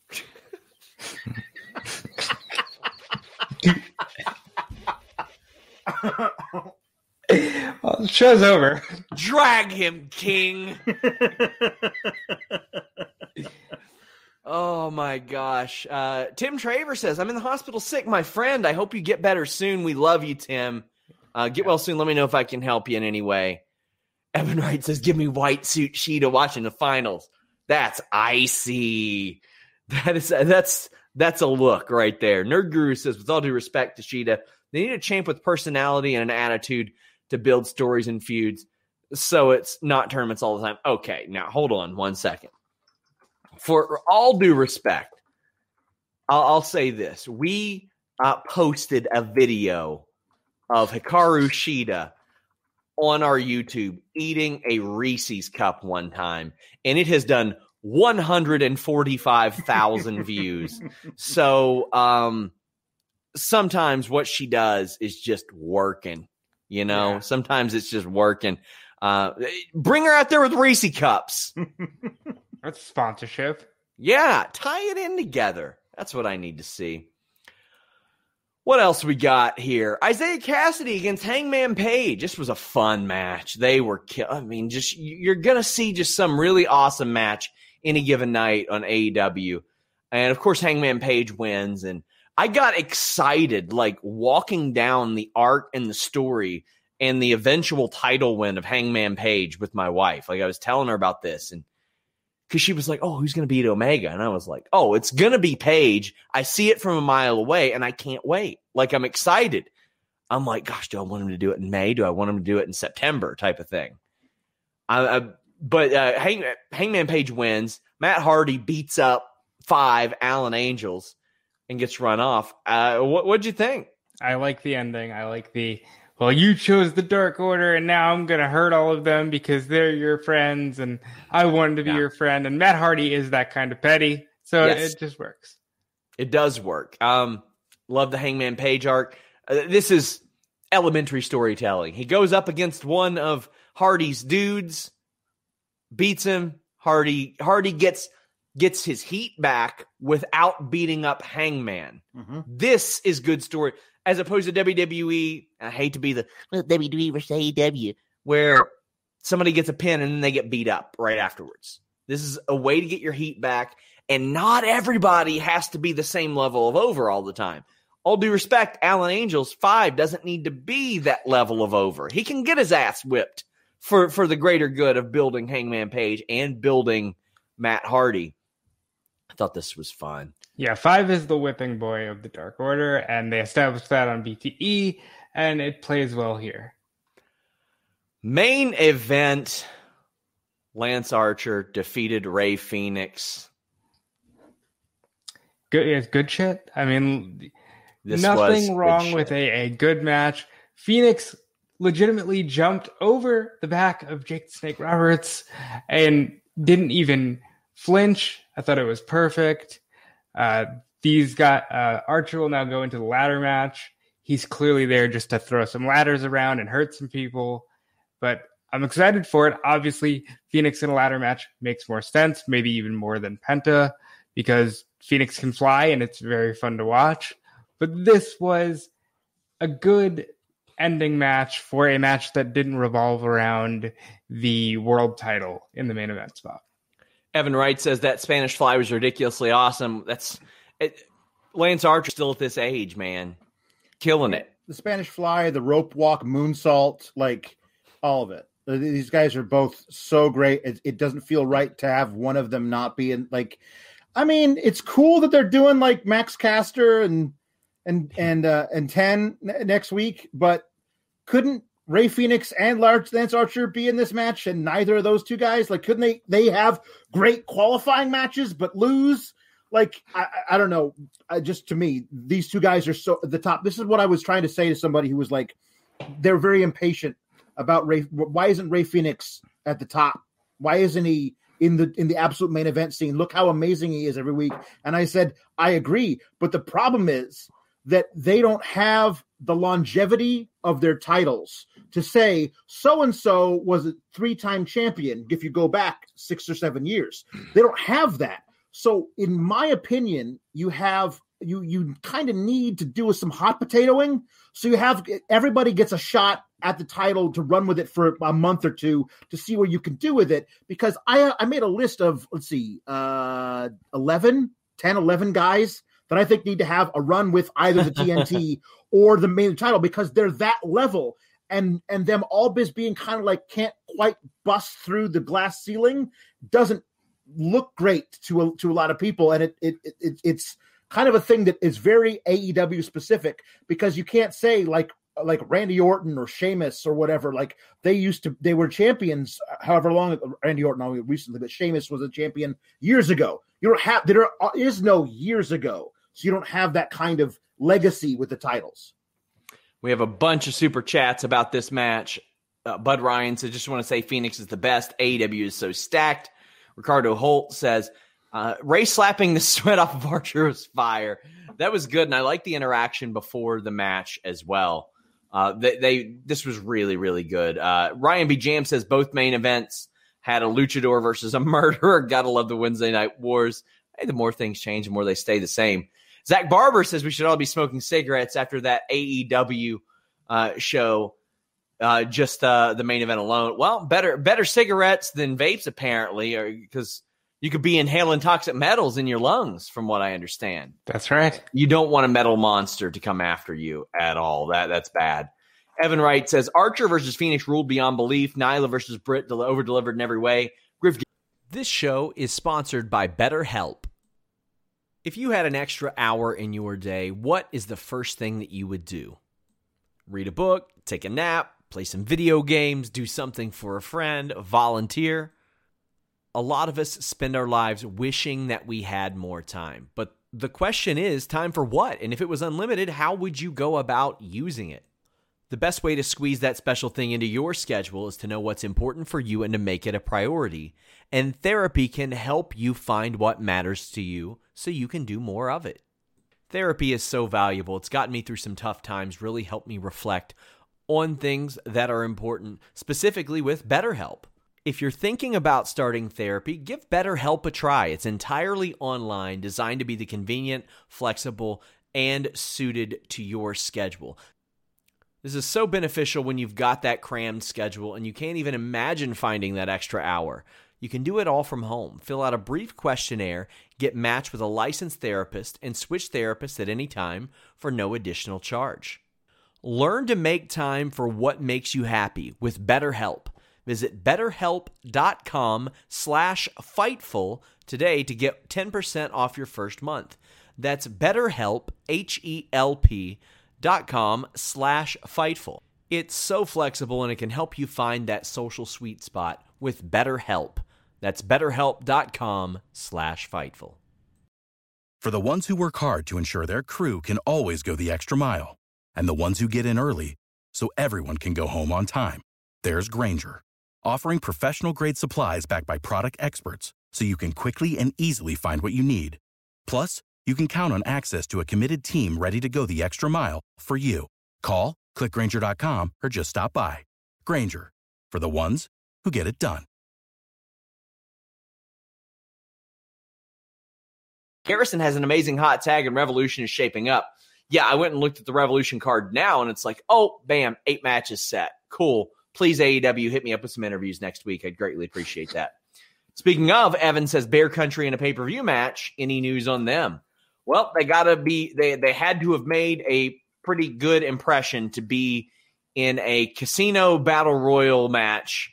Well, the show's over. Drag him, King. Oh, my gosh. Uh, Tim Traver says, I'm in the hospital sick, my friend. I hope you get better soon. We love you, Tim. Uh, get well soon. Let me know if I can help you in any way. Evan Wright says, give me white suit Sheeta watching the finals. That's icy. That is, that's, that's a look right there. Nerd Guru says, with all due respect to Sheeta, they need a champ with personality and an attitude to build stories and feuds. So it's not tournaments all the time. Okay, now hold on one second. For all due respect, I'll, I'll say this. We uh, posted a video of Hikaru Shida on our YouTube eating a Reese's cup one time, and it has done one hundred forty-five thousand views. So um, sometimes what she does is just working, you know? Yeah. Sometimes it's just working. Uh, bring her out there with Reese cups. That's sponsorship. Yeah, tie it in together. That's what I need to see. What else we got here? Isaiah Cassidy against Hangman Page. This was a fun match. They were, ki- I mean, just you're going to see just some really awesome match any given night on A E W. And, of course, Hangman Page wins. And I got excited, like, walking down the arc and the story and the eventual title win of Hangman Page with my wife. Like, I was telling her about this, and because she was like, oh, who's going to beat Omega? And I was like, oh, it's going to be Page. I see it from a mile away, and I can't wait. Like, I'm excited. I'm like, gosh, do I want him to do it in May? Do I want him to do it in September type of thing? I, I, but uh, Hang, Hangman Page wins. Matt Hardy beats up five Allen Angels and gets run off. Uh, what, what'd you think? I like the ending. I like the... Well, you chose the Dark Order, and now I'm going to hurt all of them because they're your friends, and I wanted to be yeah. your friend. And Matt Hardy is that kind of petty, so yes. it just works. It does work. Um, love the Hangman Page arc. Uh, this is elementary storytelling. He goes up against one of Hardy's dudes, beats him. Hardy Hardy gets gets his heat back without beating up Hangman. Mm-hmm. This is good story. As opposed to W W E, I hate to be the well, W W E versus A E W, where somebody gets a pin and then they get beat up right afterwards. This is a way to get your heat back, and not everybody has to be the same level of over all the time. All due respect, Alan Angels, five, doesn't need to be that level of over. He can get his ass whipped for, for the greater good of building Hangman Page and building Matt Hardy. I thought this was fun. Yeah, five is the whipping boy of the Dark Order, and they established that on B T E, and it plays well here. Main event, Lance Archer defeated Rey Fenix. Good, it's good shit. I mean, this nothing wrong shit. with a, a good match. Phoenix legitimately jumped over the back of Jake the Snake Roberts and didn't even flinch. I thought it was perfect. Uh, these got uh, Archer will now go into the ladder match. He's clearly there just to throw some ladders around and hurt some people, but I'm excited for it. Obviously, Phoenix in a ladder match makes more sense, maybe even more than Penta, because Phoenix can fly and it's very fun to watch. But this was a good ending match for a match that didn't revolve around the world title in the main event spot. Evan Wright says that Spanish Fly was ridiculously awesome. That's it, Lance Archer still at this age, man. Killing it. The Spanish Fly, the rope walk, moonsault, like all of it. These guys are both so great. It, it doesn't feel right to have one of them not be in. Like, I mean, it's cool that they're doing like Max Caster and and and uh, and ten n- next week, but couldn't Rey Fenix and Lance Archer be in this match, and neither of those two guys? Like, couldn't they? They have great qualifying matches, but lose. Like, I, I don't know. I, just to me, these two guys are so at the top. This is what I was trying to say to somebody who was like, they're very impatient about Rey. Why isn't Rey Fenix at the top? Why isn't he in the in the absolute main event scene? Look how amazing he is every week. And I said, I agree. But the problem is that they don't have the longevity of their titles to say so-and-so was a three-time champion if you go back six or seven years. They don't have that. So in my opinion, you have you you kind of need to do some hot potatoing. So you have everybody gets a shot at the title to run with it for a month or two to see what you can do with it. Because I I made a list of, let's see, uh, eleven, ten, eleven guys that I think need to have a run with either the T N T or the main title, because they're that level. And and them all just being kind of like can't quite bust through the glass ceiling doesn't look great to a, to a lot of people. And it, it it it's kind of a thing that is very A E W specific, because you can't say like like Randy Orton or Sheamus or whatever. Like they used to, they were champions however long. Randy Orton only recently, but Sheamus was a champion years ago. You don't have, there is no years ago, so you don't have that kind of legacy with the titles. We have a bunch of super chats about this match. Uh, Bud Ryan says, just want to say Phoenix is the best. A E W is so stacked. Ricardo Holt says, uh, Ray slapping the sweat off of Archer was fire. That was good, and I like the interaction before the match as well. Uh, they, they this was really, really good. Uh, Ryan B. Jam says both main events had a luchador versus a murderer. Gotta love the Wednesday Night Wars. Hey, the more things change, the more they stay the same. Zach Barber says we should all be smoking cigarettes after that A E W uh, show, uh, just uh, the main event alone. Well, better better cigarettes than vapes, apparently, because you could be inhaling toxic metals in your lungs, from what I understand. That's right. You don't want a metal monster to come after you at all. That That's bad. Evan Wright says, Archer versus Phoenix ruled beyond belief. Nyla versus Britt del- over-delivered in every way. Griff. This show is sponsored by BetterHelp. If you had an extra hour in your day, what is the first thing that you would do? Read a book, take a nap, play some video games, do something for a friend, volunteer. A lot of us spend our lives wishing that we had more time. But the question is, time for what? And if it was unlimited, how would you go about using it? The best way to squeeze that special thing into your schedule is to know what's important for you and to make it a priority. And therapy can help you find what matters to you so you can do more of it. Therapy is so valuable. It's gotten me through some tough times, really helped me reflect on things that are important, specifically with BetterHelp. If you're thinking about starting therapy, give BetterHelp a try. It's entirely online, designed to be the convenient, flexible, and suited to your schedule. This is so beneficial when you've got that crammed schedule and you can't even imagine finding that extra hour. You can do it all from home. Fill out a brief questionnaire, get matched with a licensed therapist, and switch therapists at any time for no additional charge. Learn to make time for what makes you happy with BetterHelp. Visit betterhelp.com slash Fightful today to get ten percent off your first month. That's BetterHelp, H-E-L-P dot com slash Fightful. It's so flexible and it can help you find that social sweet spot with BetterHelp. That's betterhelp.com slash Fightful. For the ones who work hard to ensure their crew can always go the extra mile, and the ones who get in early so everyone can go home on time, there's Grainger, offering professional-grade supplies backed by product experts so you can quickly and easily find what you need. Plus, you can count on access to a committed team ready to go the extra mile for you. Call, click Grainger dot com, or just stop by. Grainger, for the ones who get it done. Garrison has an amazing hot tag and Revolution is shaping up. Yeah, I went and looked at the Revolution card now, and it's like, oh, bam, eight matches set. Cool. Please, A E W, hit me up with some interviews next week. I'd greatly appreciate that. Speaking of, Evan says Bear Country in a pay-per-view match. Any news on them? Well, they got to be, they, they had to have made a pretty good impression to be in a casino battle royal match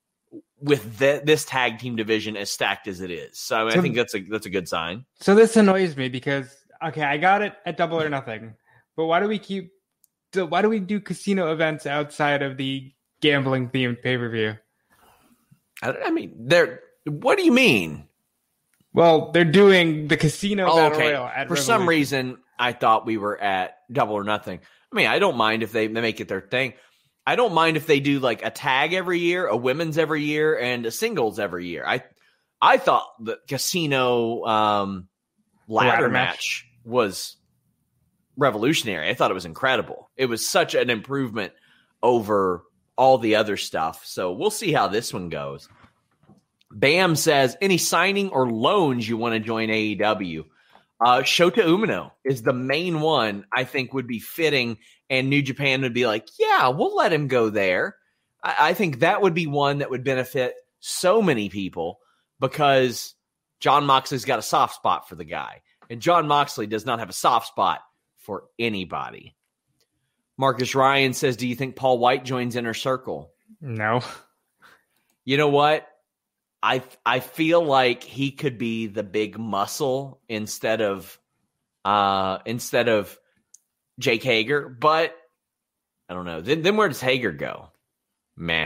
with the, this tag team division as stacked as it is. So, I, mean, so I think that's a that's a good sign. So this annoys me because, okay, I got it at Double or Nothing, but why do we keep, why do we do casino events outside of the gambling themed pay-per-view? I, I mean, they're, what do you mean? Well, they're doing the casino oh, battle okay. royal at For Revolution. some reason, I thought we were at Double or Nothing. I mean, I don't mind if they make it their thing. I don't mind if they do like a tag every year, a women's every year, and a singles every year. I I thought the casino um, ladder, ladder match, match was revolutionary. I thought it was incredible. It was such an improvement over all the other stuff. So we'll see how this one goes. Bam says, any signing or loans you want to join A E W? Uh, Shota Umino is the main one I think would be fitting, and New Japan would be like, yeah, we'll let him go there. I, I think that would be one that would benefit so many people because John Moxley's got a soft spot for the guy, and John Moxley does not have a soft spot for anybody. Marcus Ryan says, do you think Paul White joins Inner Circle? No. You know what? I I feel like he could be the big muscle instead of uh, instead of Jake Hager, but I don't know. Then then where does Hager go? Meh.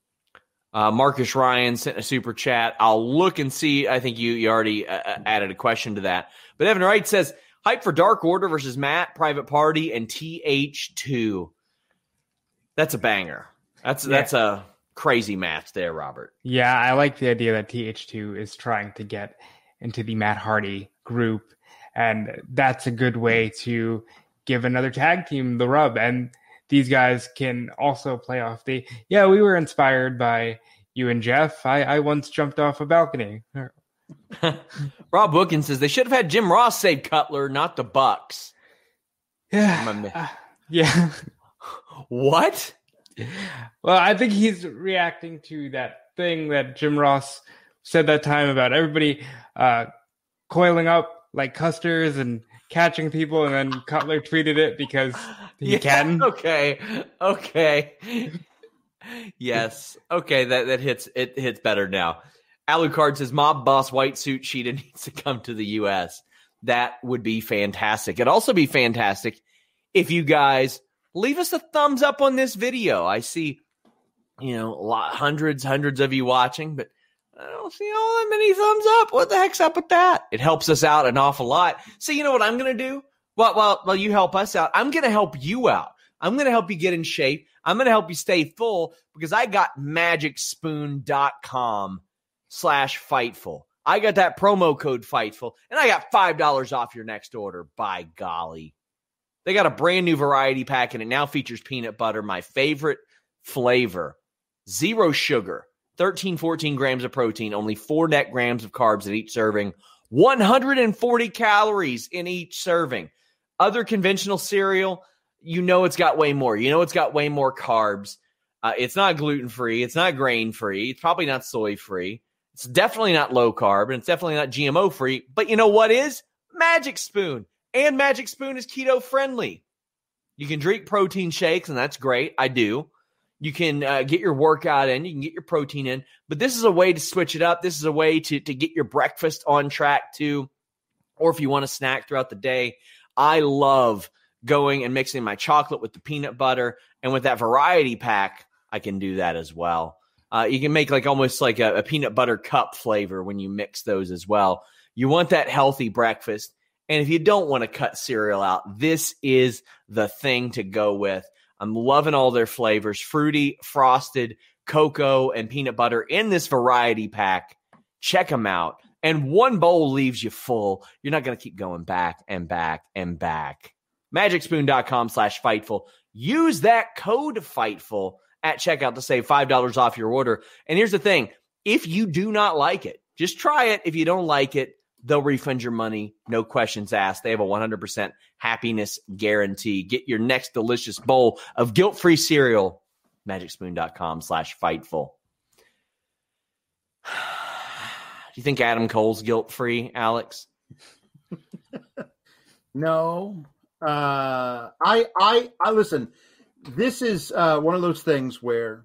Uh, Marcus Ryan sent a super chat. I'll look and see. I think you you already uh, added a question to that. But Evan Wright says, hype for Dark Order versus Matt, Private Party, and T H two. That's a banger. That's yeah. that's a crazy match there, Robert. Yeah, I like the idea that T H two is trying to get into the Matt Hardy group, and that's a good way to give another tag team the rub, and these guys can also play off the, yeah, we were inspired by you and Jeff. I, I once jumped off a balcony. Rob Wilkins says they should have had Jim Ross save Cutler, not the Bucks. Yeah. Uh, yeah. What? Well, I think he's reacting to that thing that Jim Ross said that time about everybody uh, coiling up like Custers and catching people, and then Cutler tweeted it because he yeah, can. Okay, okay, yes, okay. That that hits it hits better now. Alucard says Mob Boss White Suit Sheeta needs to come to the U S. That would be fantastic. It'd also be fantastic if you guys leave us a thumbs up on this video. I see, you know, a lot, hundreds, hundreds of you watching, but I don't see all that many thumbs up. What the heck's up with that? It helps us out an awful lot. So you know what I'm going to do? Well, well, well, you help us out. I'm going to help you out. I'm going to help you get in shape. I'm going to help you stay full because I got magicspoon.com slash Fightful. I got that promo code Fightful, and I got five dollars off your next order. By golly. They got a brand new variety pack, and it now features peanut butter, my favorite flavor. Zero sugar, thirteen, fourteen grams of protein, only four net grams of carbs in each serving, one hundred forty calories in each serving. Other conventional cereal, you know it's got way more. You know it's got way more carbs. Uh, it's not gluten-free. It's not grain-free. It's probably not soy-free. It's definitely not low carb, and it's definitely not G M O free. But you know what is? Magic Spoon. And Magic Spoon is keto friendly. You can drink protein shakes, and that's great. I do. You can uh, get your workout in. You can get your protein in. But this is a way to switch it up. This is a way to, to get your breakfast on track too. Or if you want to snack throughout the day, I love going and mixing my chocolate with the peanut butter. And with that variety pack, I can do that as well. Uh, you can make like almost like a, a peanut butter cup flavor when you mix those as well. You want that healthy breakfast. And if you don't want to cut cereal out, this is the thing to go with. I'm loving all their flavors, fruity, frosted, cocoa, and peanut butter in this variety pack. Check them out. And one bowl leaves you full. You're not going to keep going back and back and back. MagicSpoon.com slash Fightful. Use that code Fightful at checkout to save five dollars off your order. And here's the thing. If you do not like it, just try it. If you don't like it, they'll refund your money. No questions asked. They have a one hundred percent happiness guarantee. Get your next delicious bowl of guilt-free cereal. MagicSpoon.com slash Fightful. Do you think Adam Cole's guilt-free, Alex? No. Uh, I, I, I listen. This is uh, one of those things where,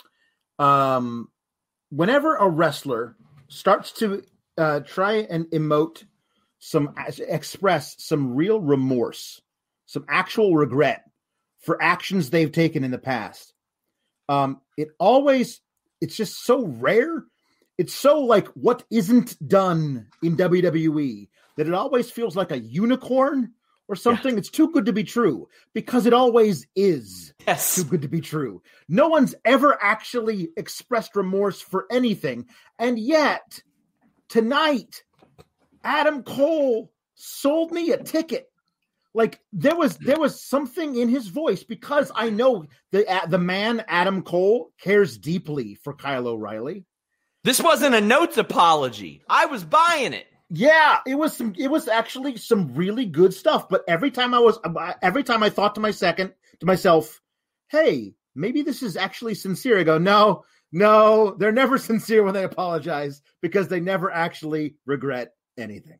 um, whenever a wrestler starts to uh, try and emote some, express some real remorse, some actual regret for actions they've taken in the past, um, it always, it's just so rare. It's so like what isn't done in W W E that it always feels like a unicorn or something. Yeah. It's too good to be true because it always is. Yes. Too good to be true. No one's ever actually expressed remorse for anything. And yet tonight, Adam Cole sold me a ticket. Like there was, there was something in his voice because I know the, uh, the man, Adam Cole, cares deeply for Kyle O'Reilly. This wasn't a notes apology. I was buying it. Yeah, it was some. It was actually some really good stuff. But every time I was, every time I thought to my second to myself, "Hey, maybe this is actually sincere." I go, "No, no, they're never sincere when they apologize because they never actually regret anything."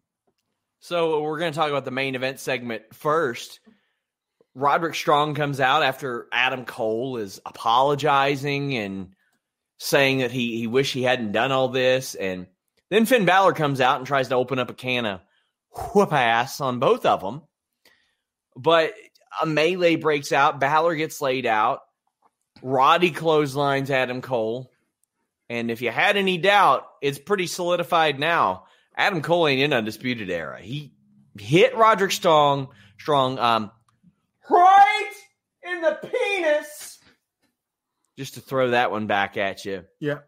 So we're going to talk about the main event segment first. Roderick Strong comes out after Adam Cole is apologizing and saying that he he wished he hadn't done all this, and then Finn Balor comes out and tries to open up a can of whoop ass on both of them. But a melee breaks out. Balor gets laid out. Roddy clotheslines Adam Cole. And if you had any doubt, it's pretty solidified now. Adam Cole ain't in Undisputed Era. He hit Roderick Strong, Strong um, right in the penis. Just to throw that one back at you. Yeah.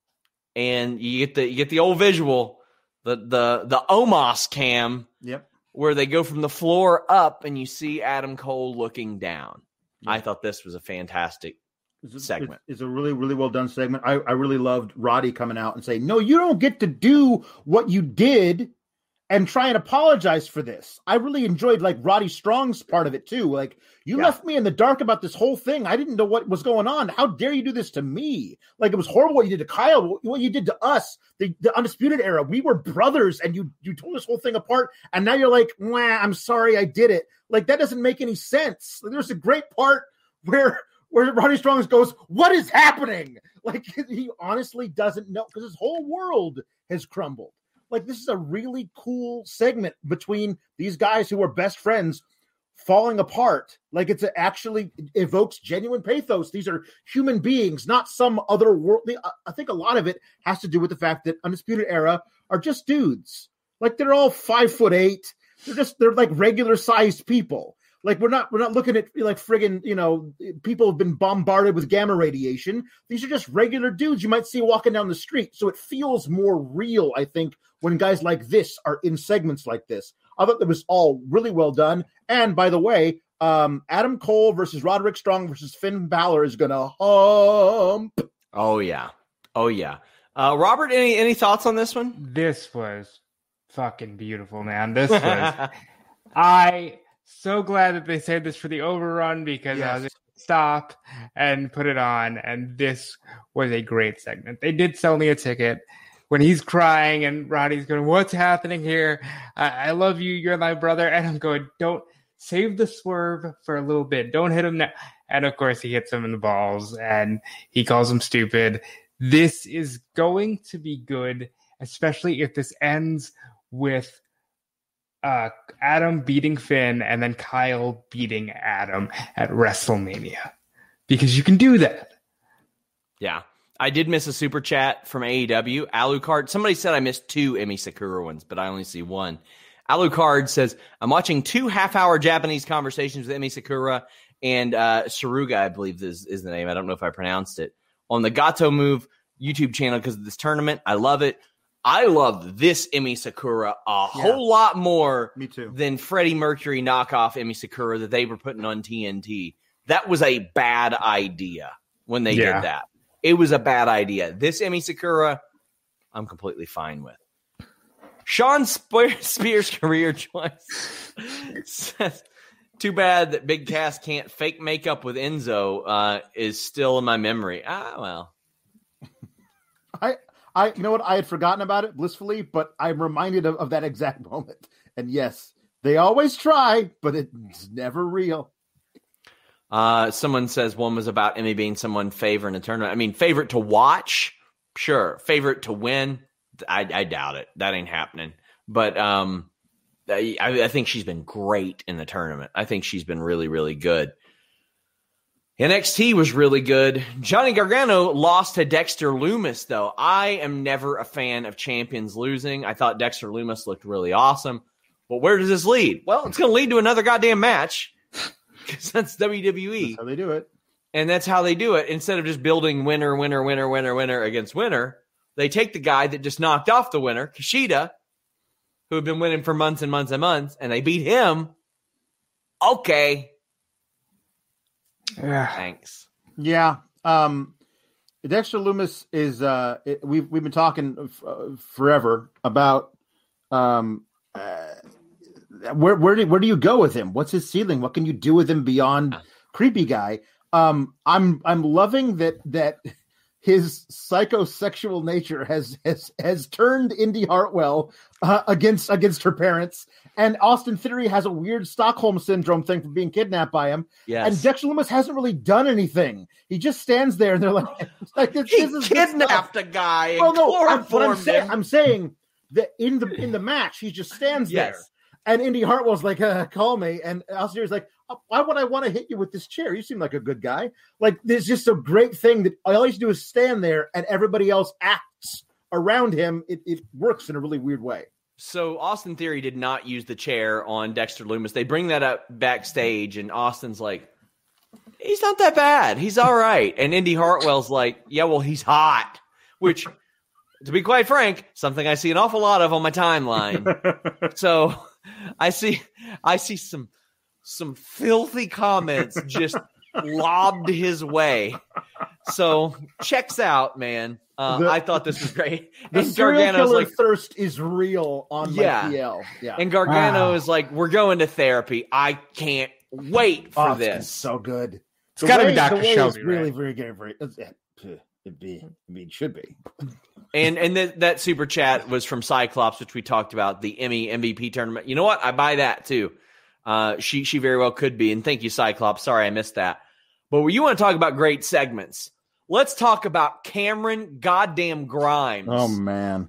And you get the you get the old visual, the the the Omos cam, yep, where they go from the floor up and you see Adam Cole looking down. Yep. I thought this was a fantastic it's a, segment. It's, it's a really, really well done segment. I, I really loved Roddy coming out and saying, "No, you don't get to do what you did and try and apologize for this." I really enjoyed like Roddy Strong's part of it too. Like, you yeah. left me in the dark about this whole thing. I didn't know what was going on. How dare you do this to me? Like, it was horrible what you did to Kyle, what you did to us, the, the Undisputed Era. We were brothers and you you tore this whole thing apart. And now you're like, "Wah, I'm sorry I did it." Like, that doesn't make any sense. Like, there's a great part where where Roddy Strong goes, "What is happening?" Like, he honestly doesn't know because his whole world has crumbled. Like, this is a really cool segment between these guys who are best friends falling apart. Like, it's a, actually evokes genuine pathos. These are human beings, not some other world. I think a lot of it has to do with the fact that Undisputed Era are just dudes. Like, they're all five foot eight. They're just, they're like regular sized people. Like, we're not, we're not looking at like friggin', you know, people have been bombarded with gamma radiation. These are just regular dudes you might see walking down the street. So it feels more real, I think, when guys like this are in segments like this. I thought that was all really well done. And by the way, um, Adam Cole versus Roderick Strong versus Finn Balor is going to hump. Oh, yeah. Oh, yeah. Uh, Robert, any, any thoughts on this one? This was fucking beautiful, man. This was... I... So glad that they saved this for the overrun because yes. I was able to stop and put it on. And this was a great segment. They did sell me a ticket. when he's crying and Roddy's going, what's happening here? I, I love you. You're my brother. And I'm going, don't save the swerve for a little bit. Don't hit him now. And of course he hits him in the balls and he calls him stupid. This is going to be good, especially if this ends with uh, Adam beating Finn and then Kyle beating Adam at WrestleMania. Because you can do that. Yeah. I did miss a super chat from A E W. Alucard. Somebody said I missed two Emi Sakura ones, but I only see one. Alucard says, I'm watching two half-hour Japanese conversations with Emi Sakura and uh, Saruga, I believe is, is the name. I don't know if I pronounced it. On the Gato Move YouTube channel because of this tournament. I love it. I love this Emi Sakura a yeah. whole lot more Me too. than Freddie Mercury knockoff Emi Sakura that they were putting on T N T. That was a bad idea when they yeah. did that. It was a bad idea. This Emi Sakura, I'm completely fine with. Sean Spears' career choice says, too bad that Big Cass can't fake makeup with Enzo uh, is still in my memory. Ah, well. I, I, you know what? I had forgotten about it blissfully, but I'm reminded of, of that exact moment. And yes, they always try, but it's never real. Uh, someone says one was about Emmy being someone favorite in a tournament. I mean, favorite to watch, sure. Favorite to win, I, I doubt it. That ain't happening. But um, I, I think she's been great in the tournament. I think she's been really, really good. N X T was really good. Johnny Gargano lost to Dexter Lumis, though. I am never a fan of champions losing. I thought Dexter Lumis looked really awesome. But where does this lead? Well, it's going to lead to another goddamn match. Because that's W W E. That's how they do it. And that's how they do it. Instead of just building winner, winner, winner, winner, winner against winner, they take the guy that just knocked off the winner, Kushida, who had been winning for months and months and months, and they beat him. Okay. Yeah. Thanks. Yeah. Um, Dexter Lumis is, uh, it, we've, we've been talking f- uh, forever about um, uh, Where where do where do you go with him? What's his ceiling? What can you do with him beyond creepy guy? Um, I'm I'm loving that that his psychosexual nature has has has turned Indy Hartwell uh, against against her parents, and Austin Theory has a weird Stockholm syndrome thing from being kidnapped by him. Yes. And Dexter Lumis hasn't really done anything. He just stands there, and they're like, like this, he this is kidnapped a guy. And well, no, I'm, what I'm chloroformed saying, him. I'm saying that in the in the match, he just stands Yes. there. And Indy Hartwell's like, uh, call me. And Austin Theory's like, why would I want to hit you with this chair? You seem like a good guy. Like, there's just a great thing that all you do is stand there and everybody else acts around him. It, it works in a really weird way. So Austin Theory did not use the chair on Dexter Lumis. They bring that up backstage, and Austin's like, he's not that bad. He's all right. And Indy Hartwell's like, yeah, well, he's hot. Which, to be quite frank, something I see an awful lot of on my timeline. So I see I see some some filthy comments just lobbed his way. So checks out, man. Uh, The- I thought this was great. The And serial Gargano's killer like, thirst is real on Yeah. my P L. Yeah. and Gargano Wow. is like, we're going to therapy. I can't wait for Oh, it's this. so good. It's gotta be Doctor the way Shelby, is really, right? very good. Very, it's, it'd be, I mean, it should be. And and th- that super chat was from Cyclops, which we talked about, the Emmy M V P tournament. You know what? I buy that too. Uh, she she very well could be. And thank you, Cyclops. Sorry I missed that. But you want to talk about great segments? Let's talk about Cameron goddamn Grimes. Oh man,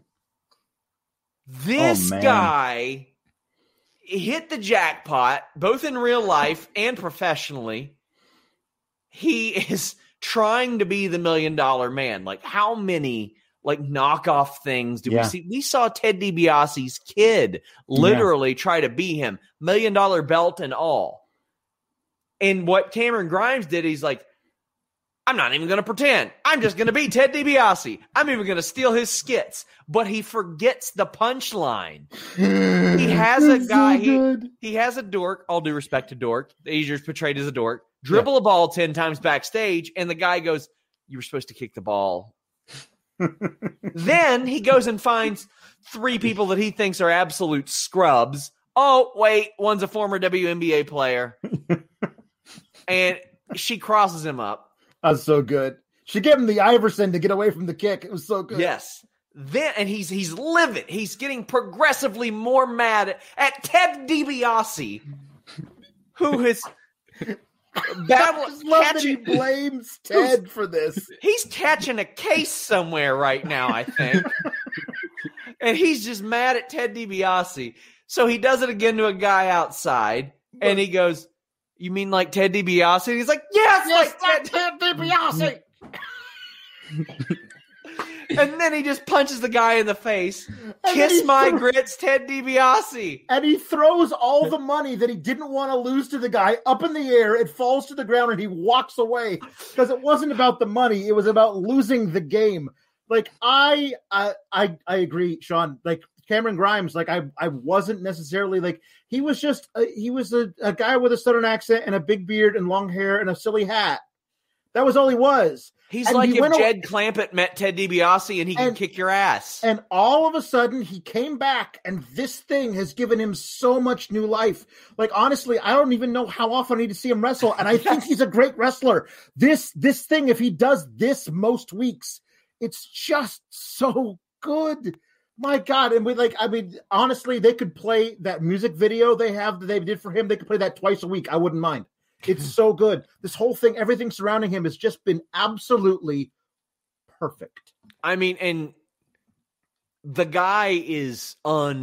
This oh, man. guy hit the jackpot, both in real life and professionally. He is trying to be the million dollar man. Like, how many like knockoff things do Yeah. we see? We saw Ted DiBiase's kid literally try to be him, million dollar belt and all. And what Cameron Grimes did, he's like, I'm not even going to pretend. I'm just going to be Ted DiBiase. I'm even going to steal his skits. But he forgets the punchline. He has a It's guy, so he, good. he has a dork, all due respect to dork. He's just portrayed as a dork. Dribble a ball ten times backstage, and the guy goes, you were supposed to kick the ball. Then he goes and finds three people that he thinks are absolute scrubs. Oh, wait, one's a former W N B A player. And she crosses him up. That's so good. She gave him the Iverson to get away from the kick. It was so good. Yes. then and he's he's livid. He's getting progressively more mad at, at Ted DiBiase, who has battle I just love catching, that he blames Ted for this. He's catching a case somewhere right now, I think. And he's just mad at Ted DiBiase. So he does it again to a guy outside, and he goes, "You mean like Ted DiBiase?" And he's like, "Yes, Yes, like Ted." Ted DiBiase. And then he just punches the guy in the face. then Kiss he my threw- grits, Ted DiBiase. And he throws all the money that he didn't want to lose to the guy up in the air. It falls to the ground and he walks away because it wasn't about the money. It was about losing the game. Like I, I, I, I agree, Sean. Like Cameron Grimes, like I, I wasn't necessarily like he was just a, he was a, a guy with a Southern accent and a big beard and long hair and a silly hat. That was all he was. He's And like he if went Jed away- Clampett met Ted DiBiase and he can And- kick your ass. And all of a sudden, he came back, and this thing has given him so much new life. Like, honestly, I don't even know how often I need to see him wrestle, and I think he's a great wrestler. This this thing, if he does this most weeks, it's just so good. My God. And we like, I mean, honestly, they could play that music video they have that they did for him. They could play that twice a week. I wouldn't mind. It's so good. This whole thing, everything surrounding him has just been absolutely perfect. I mean, and the guy is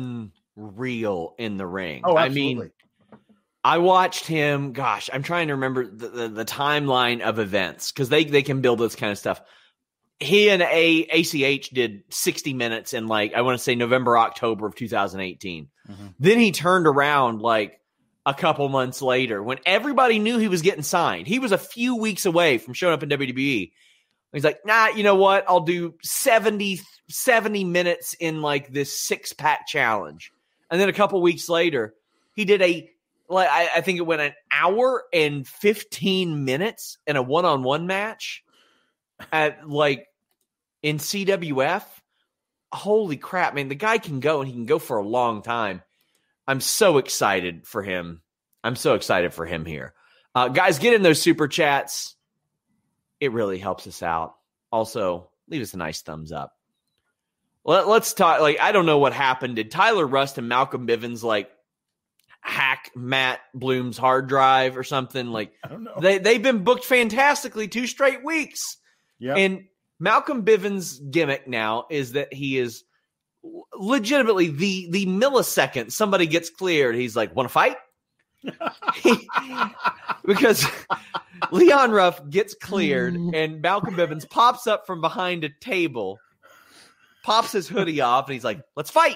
unreal in the ring. Oh, I absolutely. mean, I watched him, gosh, I'm trying to remember the, the, the timeline of events because they, they can build this kind of stuff. He and A- ACH did sixty minutes in like, I want to say November, October of two thousand eighteen. Mm-hmm. Then he turned around like a couple months later when everybody knew he was getting signed. He was a few weeks away from showing up in W W E. He's like, nah, you know what? I'll do seventy, seventy minutes in like this six pack challenge. And then a couple weeks later, he did a, like, I, I think it went an hour and fifteen minutes in a one-on-one match at like in C W F. Holy crap, man. The guy can go and he can go for a long time. I'm so excited for him. I'm so excited for him here. Uh, guys, get in those super chats. It really helps us out. Also, leave us a nice thumbs up. Let, let's talk. Like, I don't know what happened. Did Tyler Rust and Malcolm Bivens like hack Matt Bloom's hard drive or something? Like, I don't know. they they've been booked fantastically two straight weeks. Yeah. And Malcolm Bivens' gimmick now is that he is legitimately the the millisecond somebody gets cleared, he's like, want to fight? he, because Leon Ruff gets cleared and Malcolm Bivens pops up from behind a table, pops his hoodie off, and he's like, let's fight.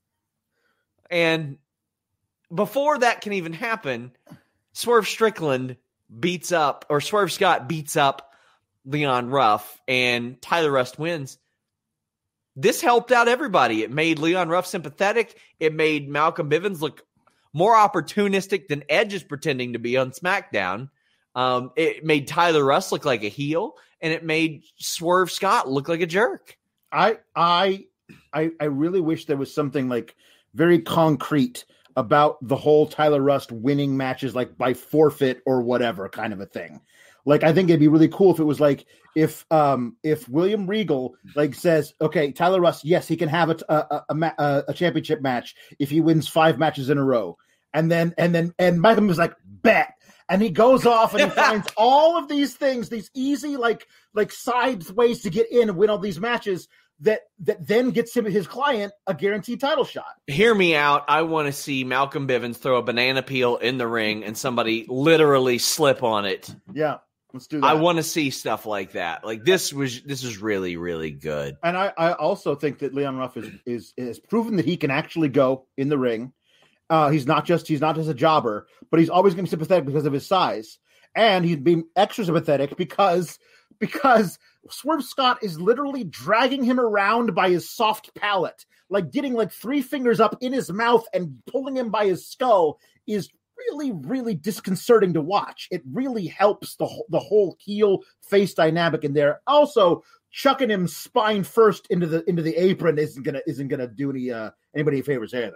And before that can even happen, Swerve Strickland beats up, or Swerve Scott beats up Leon Ruff, and Tyler Rust wins. This helped out everybody. It made Leon Ruff sympathetic. It made Malcolm Bivens look more opportunistic than Edge is pretending to be on SmackDown. Um, it made Tyler Rust look like a heel, and it made Swerve Scott look like a jerk. I I I I really wish there was something like very concrete about the whole Tyler Rust winning matches like by forfeit or whatever kind of a thing. Like, I think it'd be really cool if it was like, if um if William Regal like says, okay, Tyler Rust, yes, he can have a a, a, a, a championship match if he wins five matches in a row. And then and then and Michael was like, bet. And he goes off and he finds all of these things, these easy like like side ways to get in and win all these matches that that then gets him, his client, a guaranteed title shot. Hear me out. I want to see Malcolm Bivens throw a banana peel in the ring and somebody literally slip on it. Yeah. Let's do that. I want to see stuff like that. Like this was this is really, really good. And I, I also think that Leon Ruff is is is proven that he can actually go in the ring. Uh, he's not just he's not just a jobber, but he's always going to be sympathetic because of his size, and he's being extra sympathetic because because Swerve Scott is literally dragging him around by his soft palate, like getting like three fingers up in his mouth and pulling him by his skull is really, really disconcerting to watch. It really helps the whole, the whole heel face dynamic in there. Also, chucking him spine first into the into the apron isn't gonna isn't gonna do any uh, anybody any favors either.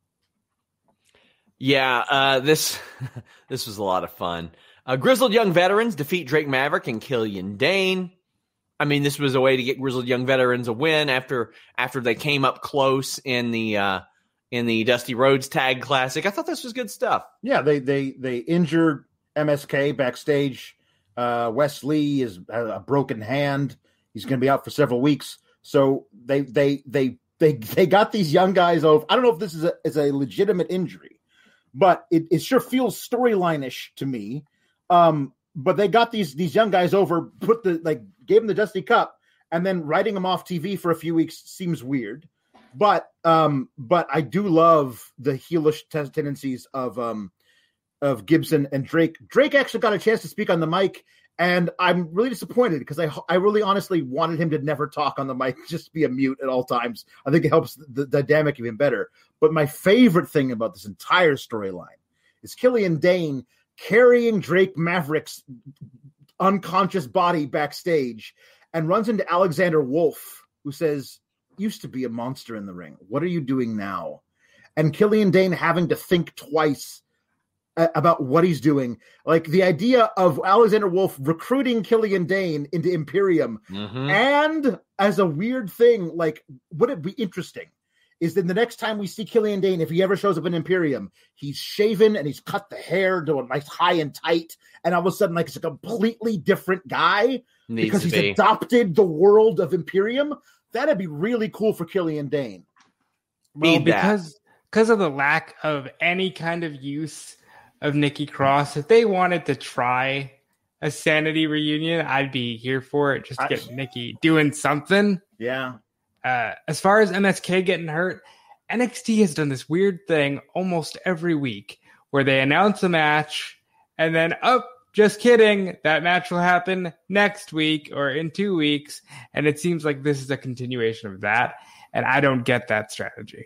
Yeah, uh, this this was a lot of fun. Uh, Grizzled Young Veterans defeat Drake Maverick and Killian Dane. I mean, this was a way to get Grizzled Young Veterans a win after after they came up close in the uh, in the Dusty Rhodes Tag Classic. I thought this was good stuff. Yeah, they they they injured M S K backstage. Uh, Wes Lee is a broken hand. He's going to be out for several weeks. So they they they they they got these young guys over. I don't know if this is a is a legitimate injury, but it, it sure feels storyline-ish to me. Um, but they got these these young guys over, put the like gave them the Dusty Cup, and then writing them off T V for a few weeks seems weird. But um, but I do love the heelish t- tendencies of um of Gibson and Drake. Drake actually got a chance to speak on the mic, and I'm really disappointed because I I really honestly wanted him to never talk on the mic, just be a mute at all times. I think it helps the, the dynamic even better. But my favorite thing about this entire storyline is Killian Dane carrying Drake Maverick's unconscious body backstage and runs into Alexander Wolf, who says, "Used to be a monster in the ring. What are you doing now?" And Killian Dane having to think twice about what he's doing. Like the idea of Alexander Wolf recruiting Killian Dane into Imperium. Mm-hmm. And as a weird thing, like, would it be interesting is then the next time we see Killian Dane, if he ever shows up in Imperium, he's shaven and he's cut the hair to a nice high and tight. And all of a sudden, like, it's a completely different guy Needs because to he's be. adopted the world of Imperium. That'd be really cool for Killian Dane. Well, Need that. because because of the lack of any kind of use of Nikki Cross, if they wanted to try a Sanity reunion, I'd be here for it. Just to get I- Nikki doing something. Yeah. Uh, as far as M S K getting hurt, N X T has done this weird thing almost every week where they announce a match and then, oh, just kidding, that match will happen next week or in two weeks. And it seems like this is a continuation of that. And I don't get that strategy.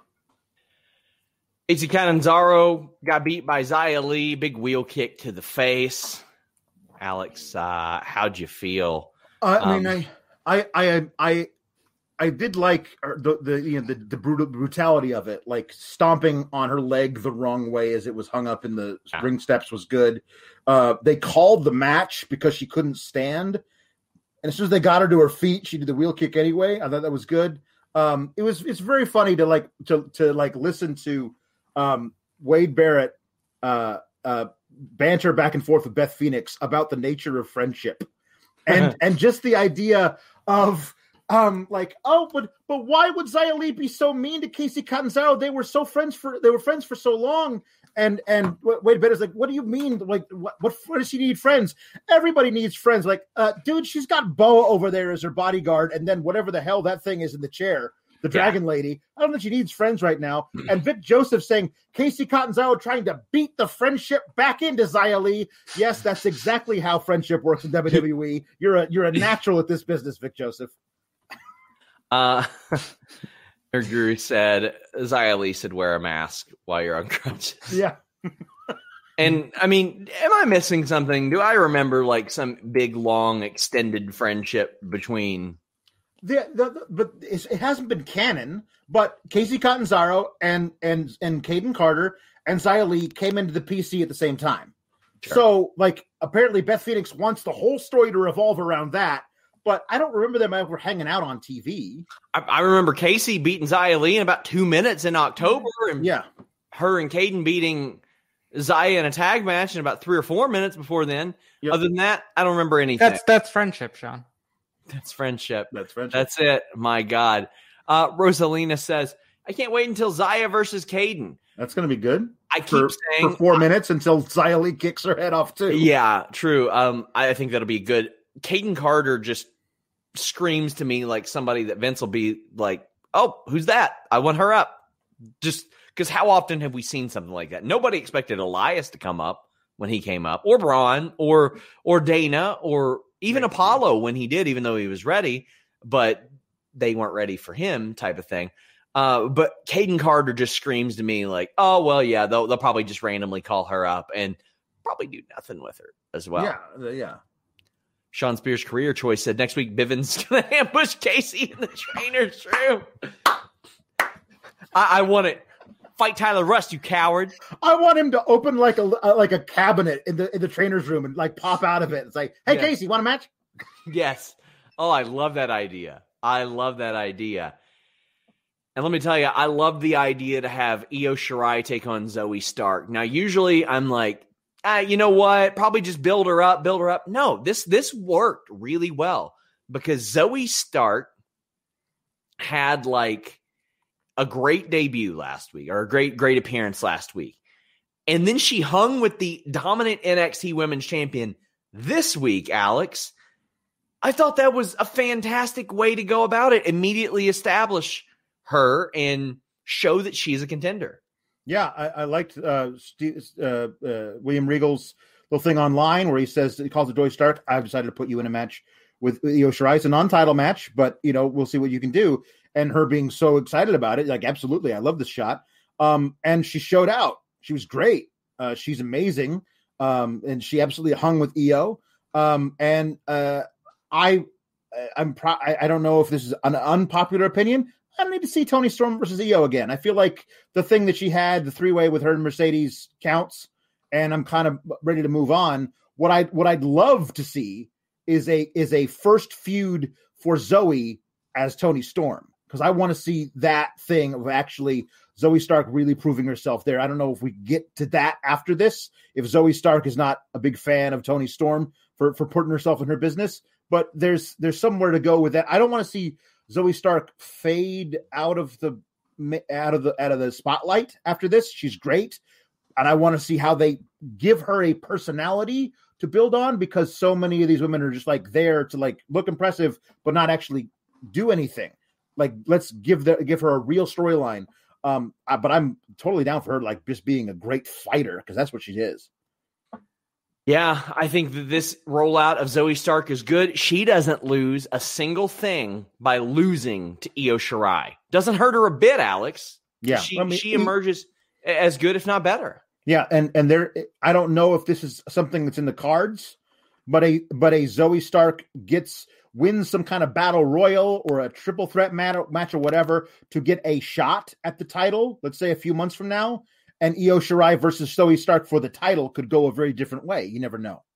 Izzy Catanzaro got beat by Xia Li. Big wheel kick to the face. Alex, uh, how'd you feel? Uh, I mean, Um, I, I, I, I, I did like the the you know the, the brutal brutality of it, like stomping on her leg the wrong way as it was hung up in the Yeah. ring steps was good. Uh, they called the match because she couldn't stand, and as soon as they got her to her feet, she did the wheel kick anyway. I thought that was good. Um, it was it's very funny to like to to like listen to um, Wade Barrett uh, uh, banter back and forth with Beth Phoenix about the nature of friendship, and and just the idea of. Um, like, oh, but but why would Xia Li be so mean to Casey Catanzaro? They were so friends for they were friends for so long. And and wait a minute, it's like, what do you mean? Like, what what, what does she need friends? Everybody needs friends. Like, uh, dude, she's got Boa over there as her bodyguard, and then whatever the hell that thing is in the chair, the dragon lady. I don't think she needs friends right now. And Vic Joseph saying Casey Catanzaro trying to beat the friendship back into Xia Li. Yes, that's exactly how friendship works in W W E. You're a you're a natural at this business, Vic Joseph. Uh, her guru said, Xia Li said, wear a mask while you're on crutches. Yeah. And I mean, am I missing something? Do I remember like some big, long, extended friendship between? The, the, the, but it's, it hasn't been canon. But Casey Catanzaro and and and Caden Carter and Xia Li came into the P C at the same time. Sure. So, like, apparently Beth Phoenix wants the whole story to revolve around that. But I don't remember them ever hanging out on T V. I, I remember Casey beating Xia Li in about two minutes in October, and Yeah. her and Caden beating Xia in a tag match in about three or four minutes before then. Yep. Other than that, I don't remember anything. That's that's friendship, Sean. That's friendship. That's friendship. That's it. My God. Uh, Rosalina says, I can't wait until Xia versus Caden. That's going to be good. I keep For, saying for four minutes until Xia Li kicks her head off, too. Yeah, true. Um, I think that'll be good. Caden Carter just screams to me like somebody that Vince will be like, oh, who's that? I want her up. Just because how often have we seen something like that? Nobody expected Elias to come up when he came up, or Braun, or or Dana, or even Right. Apollo when he did, even though he was ready, but they weren't ready for him type of thing. Uh, but Caden Carter just screams to me like, oh, well, yeah, they'll, they'll probably just randomly call her up and probably do nothing with her as well. Yeah, yeah. Sean Spears' career choice said next week Bivens going to ambush Casey in the trainer's room. I, I want it. Fight Tyler Rust, you coward. I want him to open like a like a cabinet in the in the trainer's room and like pop out of it. It's like, hey, Yeah. Casey, want a match? Yes. Oh, I love that idea. I love that idea. And let me tell you, I love the idea to have Io Shirai take on Zoe Stark. Now, usually I'm like, ah, you know what? Probably just build her up, build her up. No, this this worked really well because Zoe Stark had like a great debut last week or a great, great appearance last week. And then she hung with the dominant N X T Women's Champion this week, Alex. I thought that was a fantastic way to go about it. Immediately establish her and show that she's a contender. Yeah, I, I liked uh, Steve, uh, uh, William Regal's little thing online where he says, he calls it Zoe Stark. I've decided to put you in a match with Io Shirai. It's a non-title match, but, you know, we'll see what you can do. And her being so excited about it, like, absolutely, I love this shot. Um, and she showed out. She was great. Uh, she's amazing. Um, and she absolutely hung with Io. Um, and uh, I, I'm pro- I, I don't know if this is an unpopular opinion. I don't need to see Toni Storm versus Io again. I feel like the thing that she had, the three-way with her and Mercedes, counts, and I'm kind of ready to move on. What I what I'd love to see is a is a first feud for Zoe as Toni Storm, because I want to see that thing of actually Zoe Stark really proving herself there. I don't know if we get to that after this, if Zoe Stark is not a big fan of Toni Storm for, for putting herself in her business, but there's there's somewhere to go with that. I don't want to see Zoe Stark fade out of the out of the out of the spotlight after this. She's great, and I want to see how they give her a personality to build on, because so many of these women are just like there to like look impressive but not actually do anything. Like, let's give the give her a real storyline. Um, but I'm totally down for her, like, just being a great fighter, because that's what she is. Yeah, I think that this rollout of Zoe Stark is good. She doesn't lose a single thing by losing to Io Shirai. Doesn't hurt her a bit, Alex. Yeah, she I mean, she emerges as good, if not better. Yeah, and and there, I don't know if this is something that's in the cards, but a but a Zoe Stark gets wins some kind of battle royal or a triple threat match or whatever to get a shot at the title. Let's say a few months from now. And Io Shirai versus Zoe Stark for the title could go a very different way. You never know.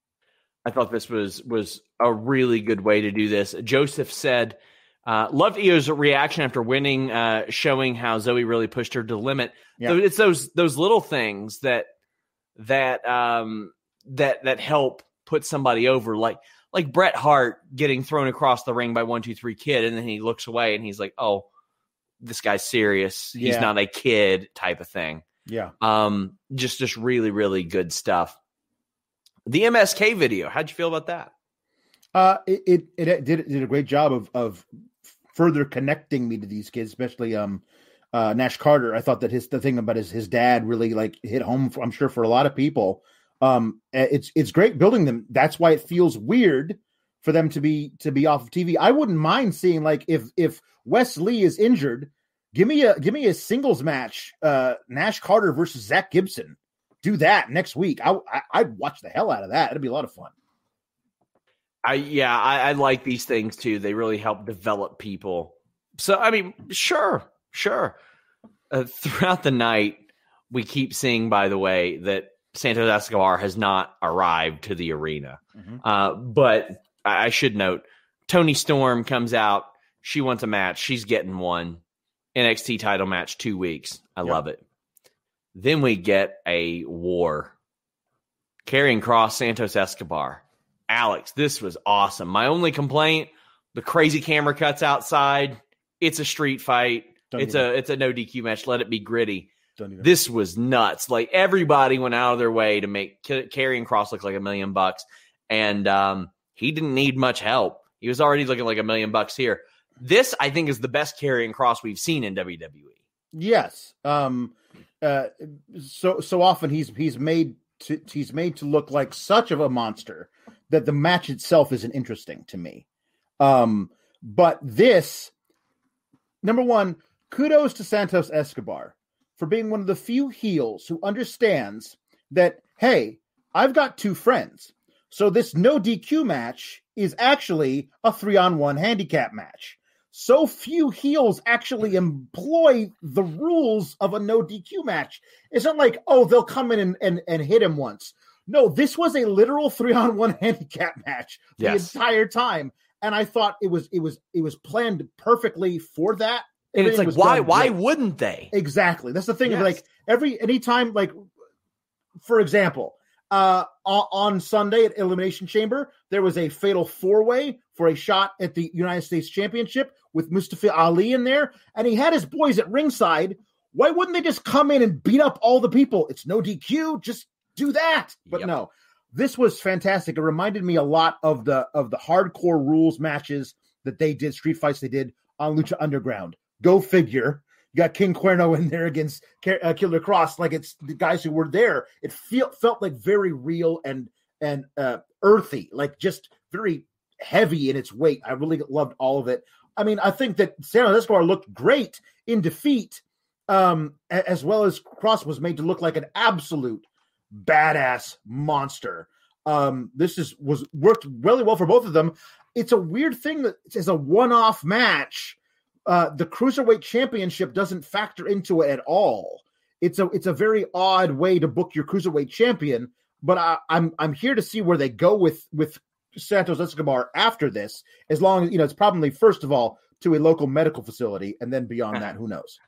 I thought this was was a really good way to do this. Joseph said, uh, loved Io's reaction after winning, uh, showing how Zoe really pushed her to the limit. Yeah. So it's those those little things that that um, that that help put somebody over, like like Bret Hart getting thrown across the ring by one two three Kid, and then he looks away and he's like, "Oh, this guy's serious. He's yeah. not a kid," type of thing. Yeah. Um, just, just really, really good stuff. The M S K video, how'd you feel about that? Uh, it, it, it did, it did a great job of, of further connecting me to these kids, especially, um, uh, Nash Carter. I thought that his, the thing about his, his dad really like hit home for, I'm sure, for a lot of people. Um, it's, it's great building them. That's why it feels weird for them to be, to be off of T V. I wouldn't mind seeing, like, if, if Wes Lee is injured, Give me a give me a singles match, uh, Nash Carter versus Zach Gibson. Do that next week. I, I I'd watch the hell out of that. It'd be a lot of fun. I yeah, I, I like these things too. They really help develop people. So I mean, sure, sure. Uh, throughout the night, we keep seeing, by the way, that Santos Escobar has not arrived to the arena. Mm-hmm. Uh, but I, I should note, Toni Storm comes out. She wants a match. She's getting one. N X T title match, two weeks. I yep. love it. Then we get a war. Karrion Kross, Santos Escobar. Alex, this was awesome. My only complaint, the crazy camera cuts outside. It's a street fight. Don't it's a it's a no D Q match. Let it be gritty. This was nuts. Like, everybody went out of their way to make Karrion Kross look like a million bucks. And um, he didn't need much help. He was already looking like a million bucks here. This, I think, is the best Karrion Kross we've seen in W W E. Yes. Um, uh, so so often he's he's made to he's made to look like such of a monster that the match itself isn't interesting to me. Um, but this, number one, kudos to Santos Escobar for being one of the few heels who understands that, hey, I've got two friends. So this no D Q match is actually a three-on-one handicap match. So few heels actually employ the rules of a no D Q match. It's not like, oh, they'll come in and, and, and hit him once. No, this was a literal three-on-one handicap match the yes. entire time. And I thought it was it was it was planned perfectly for that. And it's Everything like, was why done why great. wouldn't they? Exactly. That's the thing. Yes. Of like every anytime, like for example, uh, on, on Sunday at Elimination Chamber, there was a fatal four way for a shot at the United States Championship with Mustafa Ali in there, and he had his boys at ringside. Why wouldn't they just come in and beat up all the people? It's no D Q. Just do that. But Yep. no, this was fantastic. It reminded me a lot of the of the hardcore rules matches that they did, street fights they did on Lucha Underground. Go figure. You got King Cuerno in there against uh, Killer Cross. Like it's the guys who were there. It feel, felt like very real and and uh, earthy, like just very heavy in its weight. I really loved all of it. I mean, I think that Santos Escobar looked great in defeat, um, as well as Cross was made to look like an absolute badass monster. Um, this is was worked really well for both of them. It's a weird thing that it's a one-off match. Uh, the Cruiserweight Championship doesn't factor into it at all. It's a it's a very odd way to book your Cruiserweight Champion. But I, I'm I'm here to see where they go with with Santos Escobar after this. As long as you know, it's probably first of all to a local medical facility, and then beyond that, who knows?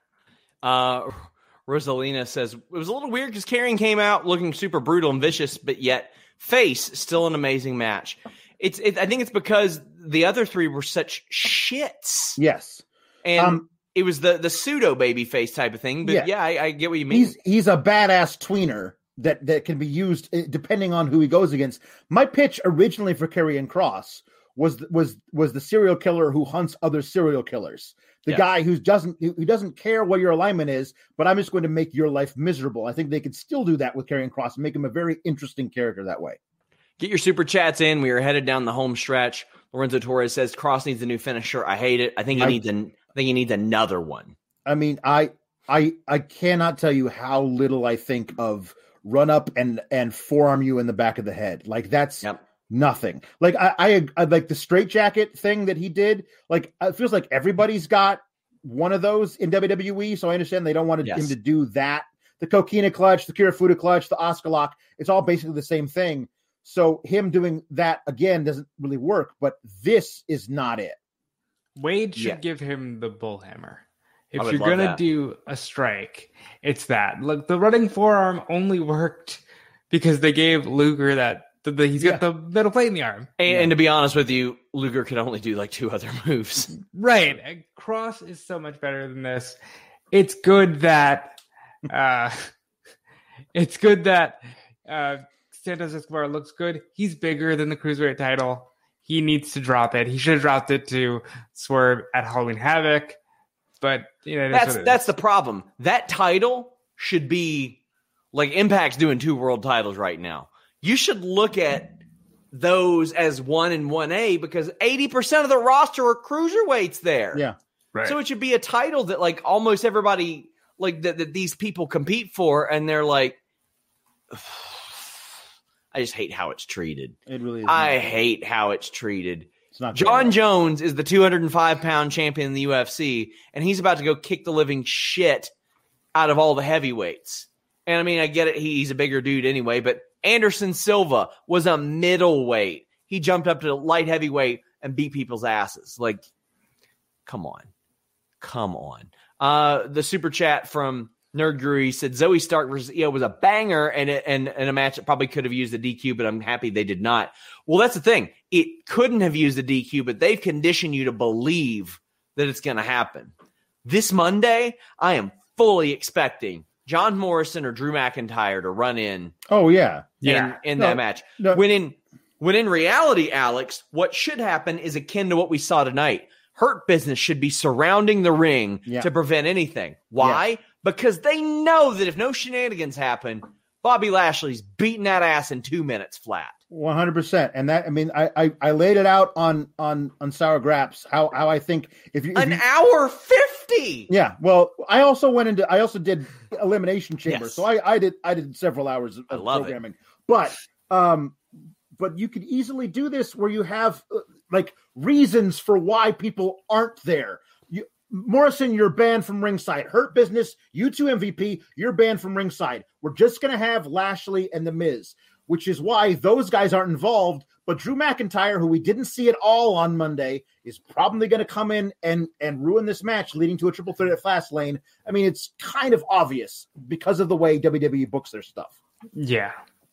Uh, Rosalina says it was a little weird because Karrion came out looking super brutal and vicious, but yet face still an amazing match. It's it, I think it's because the other three were such shits. Yes. And Um, it was the, the pseudo baby face type of thing. But Yeah. yeah, I, I get what you mean. He's he's a badass tweener that, that can be used uh, depending on who he goes against. My pitch originally for Karrion Kross was was was the serial killer who hunts other serial killers. The Yeah. guy who doesn't who who doesn't care what your alignment is, but I'm just going to make your life miserable. I think they could still do that with Karrion Kross and make him a very interesting character that way. Get your super chats in. We are headed down the home stretch. Lorenzo Torres says Cross needs a new finisher. I hate it. I think he I- needs an I think he needs another one. I mean, I I I cannot tell you how little I think of run up and and forearm you in the back of the head. Like that's Yep. nothing. Like I, I I like the straitjacket thing that he did. Like it feels like everybody's got one of those in W W E. So I understand they don't want Yes. him to do that. The Coquina clutch, the Kirifuda clutch, the Oscar lock. It's all basically the same thing. So him doing that again doesn't really work. But this is not it. Wade should Yeah. give him the bullhammer. If I would you're love gonna that. do a strike, it's that. Look, the running forearm only worked because they gave Luger that the, the, he's got Yeah. the metal plate in the arm. And, and to be honest with you, Luger could only do like two other moves. Right. And Cross is so much better than this. It's good that uh it's good that uh Santos Escobar looks good. He's bigger than the Cruiserweight title. He needs to drop it. He should have dropped it to Swerve at Halloween Havoc. But you know, That's what it that's is. the problem. That title should be like Impact's doing two world titles right now. You should look at those as one and one A because eighty percent of the roster are cruiserweights there. Yeah. Right. So it should be a title that like almost everybody like that, that these people compete for, and they're like, I just hate how it's treated. It really is. I not. hate how it's treated. It's not John good. Jones is the two hundred five pound champion in the U F C, and he's about to go kick the living shit out of all the heavyweights. And I mean, I get it. He, he's a bigger dude anyway, but Anderson Silva was a middleweight. He jumped up to light heavyweight and beat people's asses. Like, come on. Come on. Uh, the super chat from Nerd Guru, he said Zoe Stark versus Io was a banger and, it, and, and a match that probably could have used a D Q, but I'm happy they did not. Well, that's the thing. It couldn't have used a D Q, but they've conditioned you to believe that it's going to happen. This Monday, I am fully expecting John Morrison or Drew McIntyre to run in Oh yeah. Yeah. in, in No, that match. no. When in when in reality, Alex, what should happen is akin to what we saw tonight. Hurt Business should be surrounding the ring Yeah. to prevent anything. Why? Because they know that if no shenanigans happen, Bobby Lashley's beating that ass in two minutes flat. One hundred percent, and that I mean, I, I I laid it out on on on Sour Graps how how I think if you, if An you hour fifty. yeah, well, I also went into I also did Elimination Chamber, Yes. so I I did I did several hours of I love it. programming, but um, but you could easily do this where you have uh, like reasons for why people aren't there. You Morrison, you're banned from ringside. Hurt Business, you two M V P, you're banned from ringside. We're just gonna have Lashley and The Miz. which is why those guys aren't involved. But Drew McIntyre, who we didn't see at all on Monday, is probably going to come in and, and ruin this match, leading to a triple threat at Fastlane. I mean, it's kind of obvious because of the way W W E books their stuff. Yeah.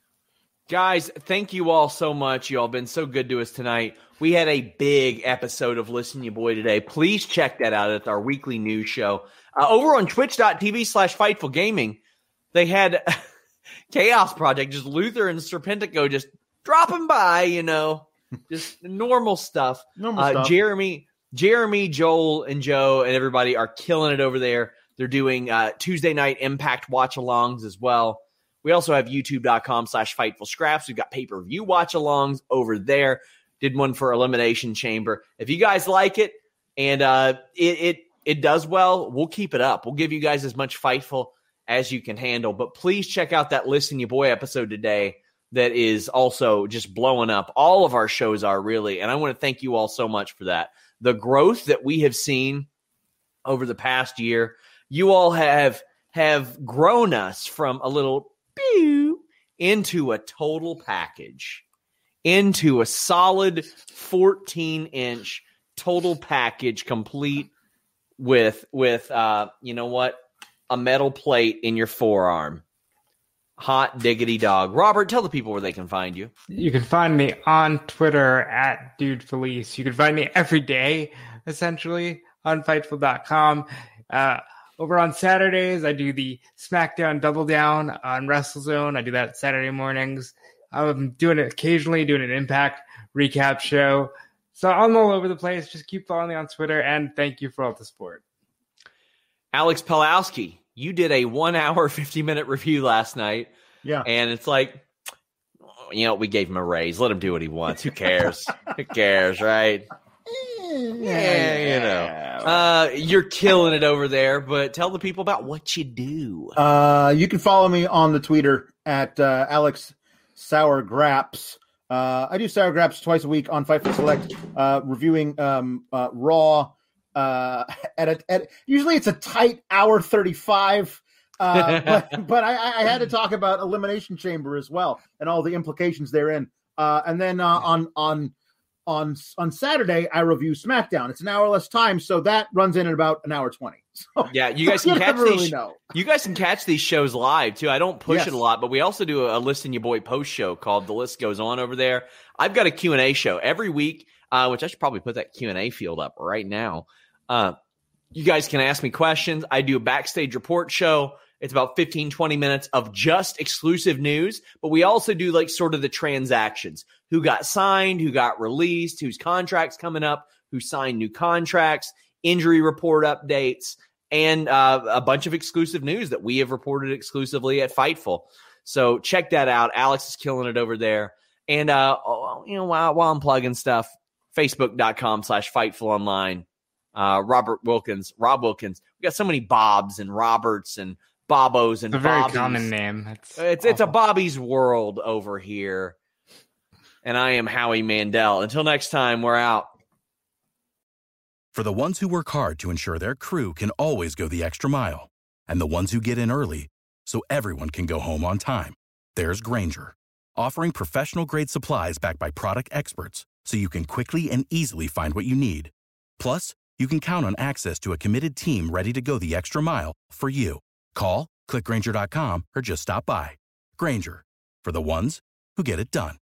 Guys, thank you all so much. You all been so good to us tonight. We had a big episode of Listen You Boy today. Please check that out. It's our weekly news show. Uh, over on twitch.tv slash Fightful Gaming, they had Chaos Project, just Luther and Serpentico just dropping by, you know, just normal stuff. Normal uh, stuff. Jeremy, Jeremy, Joel, and Joe and everybody are killing it over there. They're doing uh, Tuesday night Impact watch-alongs as well. We also have youtube.com slash Fightful Scraps. We've got pay-per-view watch-alongs over there. Did one for Elimination Chamber. If you guys like it and uh, it, it it does well, we'll keep it up. We'll give you guys as much Fightful as you can handle. But please check out that Listen You Boy episode today that is also just blowing up. All of our shows are really, and I want to thank you all so much for that. The growth that we have seen over the past year, you all have have grown us from a little pew into a total package, into a solid fourteen-inch total package, complete with with uh, you know what, a metal plate in your forearm. Hot diggity dog. Robert, tell the people where they can find you. You can find me on Twitter at Dude Felice. You can find me every day, essentially, on Fightful dot com. Uh, over on Saturdays, I do the SmackDown Double Down on WrestleZone. I do that Saturday mornings. I'm doing it occasionally, doing an Impact recap show. So I'm all over the place. Just keep following me on Twitter, and thank you for all the support. Alex Pawlowski, you did a one hour, fifty minute review last night. Yeah. And it's like, you know, we gave him a raise. Let him do what he wants. Who cares? Who cares, right? Yeah, you know. Uh, you're killing it over there, but tell the people about what you do. Uh, you can follow me on the Twitter at uh, Alex Sour Graps. Uh, I do Sour Graps twice a week on Fightful Select, uh, reviewing um, uh, Raw. Uh, at a, at usually it's a tight hour thirty-five, uh, but but I, I had to talk about Elimination Chamber as well and all the implications therein. Uh, and then uh, on on on on Saturday I review SmackDown. It's an hour less time, so that runs in at about an hour twenty. So, yeah, you guys can you catch really these. Know. You guys can catch these shows live too. I don't push Yes. it a lot, but we also do a Listen You Boy post show called The List Goes On over there. I've got a Q and A show every week, uh, which I should probably put that Q and A field up right now. Uh, you guys can ask me questions. I do a backstage report show. It's about fifteen, twenty minutes of just exclusive news, but we also do like sort of the transactions. Who got signed, who got released, whose contracts coming up, who signed new contracts, injury report updates, and uh, a bunch of exclusive news that we have reported exclusively at Fightful. So check that out. Alex is killing it over there. And, uh, you know, while, while I'm plugging stuff, facebook.com slash Fightful Online. Uh, Robert Wilkins, Rob Wilkins. We got so many Bobs and Roberts and Bobbos and It's a very Bobbies. common name. It's It's it's a Bobby's world over here. And I am Howie Mandel. Until next time, we're out. For the ones who work hard to ensure their crew can always go the extra mile, and the ones who get in early so everyone can go home on time, there's Grainger, offering professional-grade supplies backed by product experts so you can quickly and easily find what you need. Plus, you can count on access to a committed team ready to go the extra mile for you. Call, click Grainger dot com, or just stop by. Grainger, for the ones who get it done.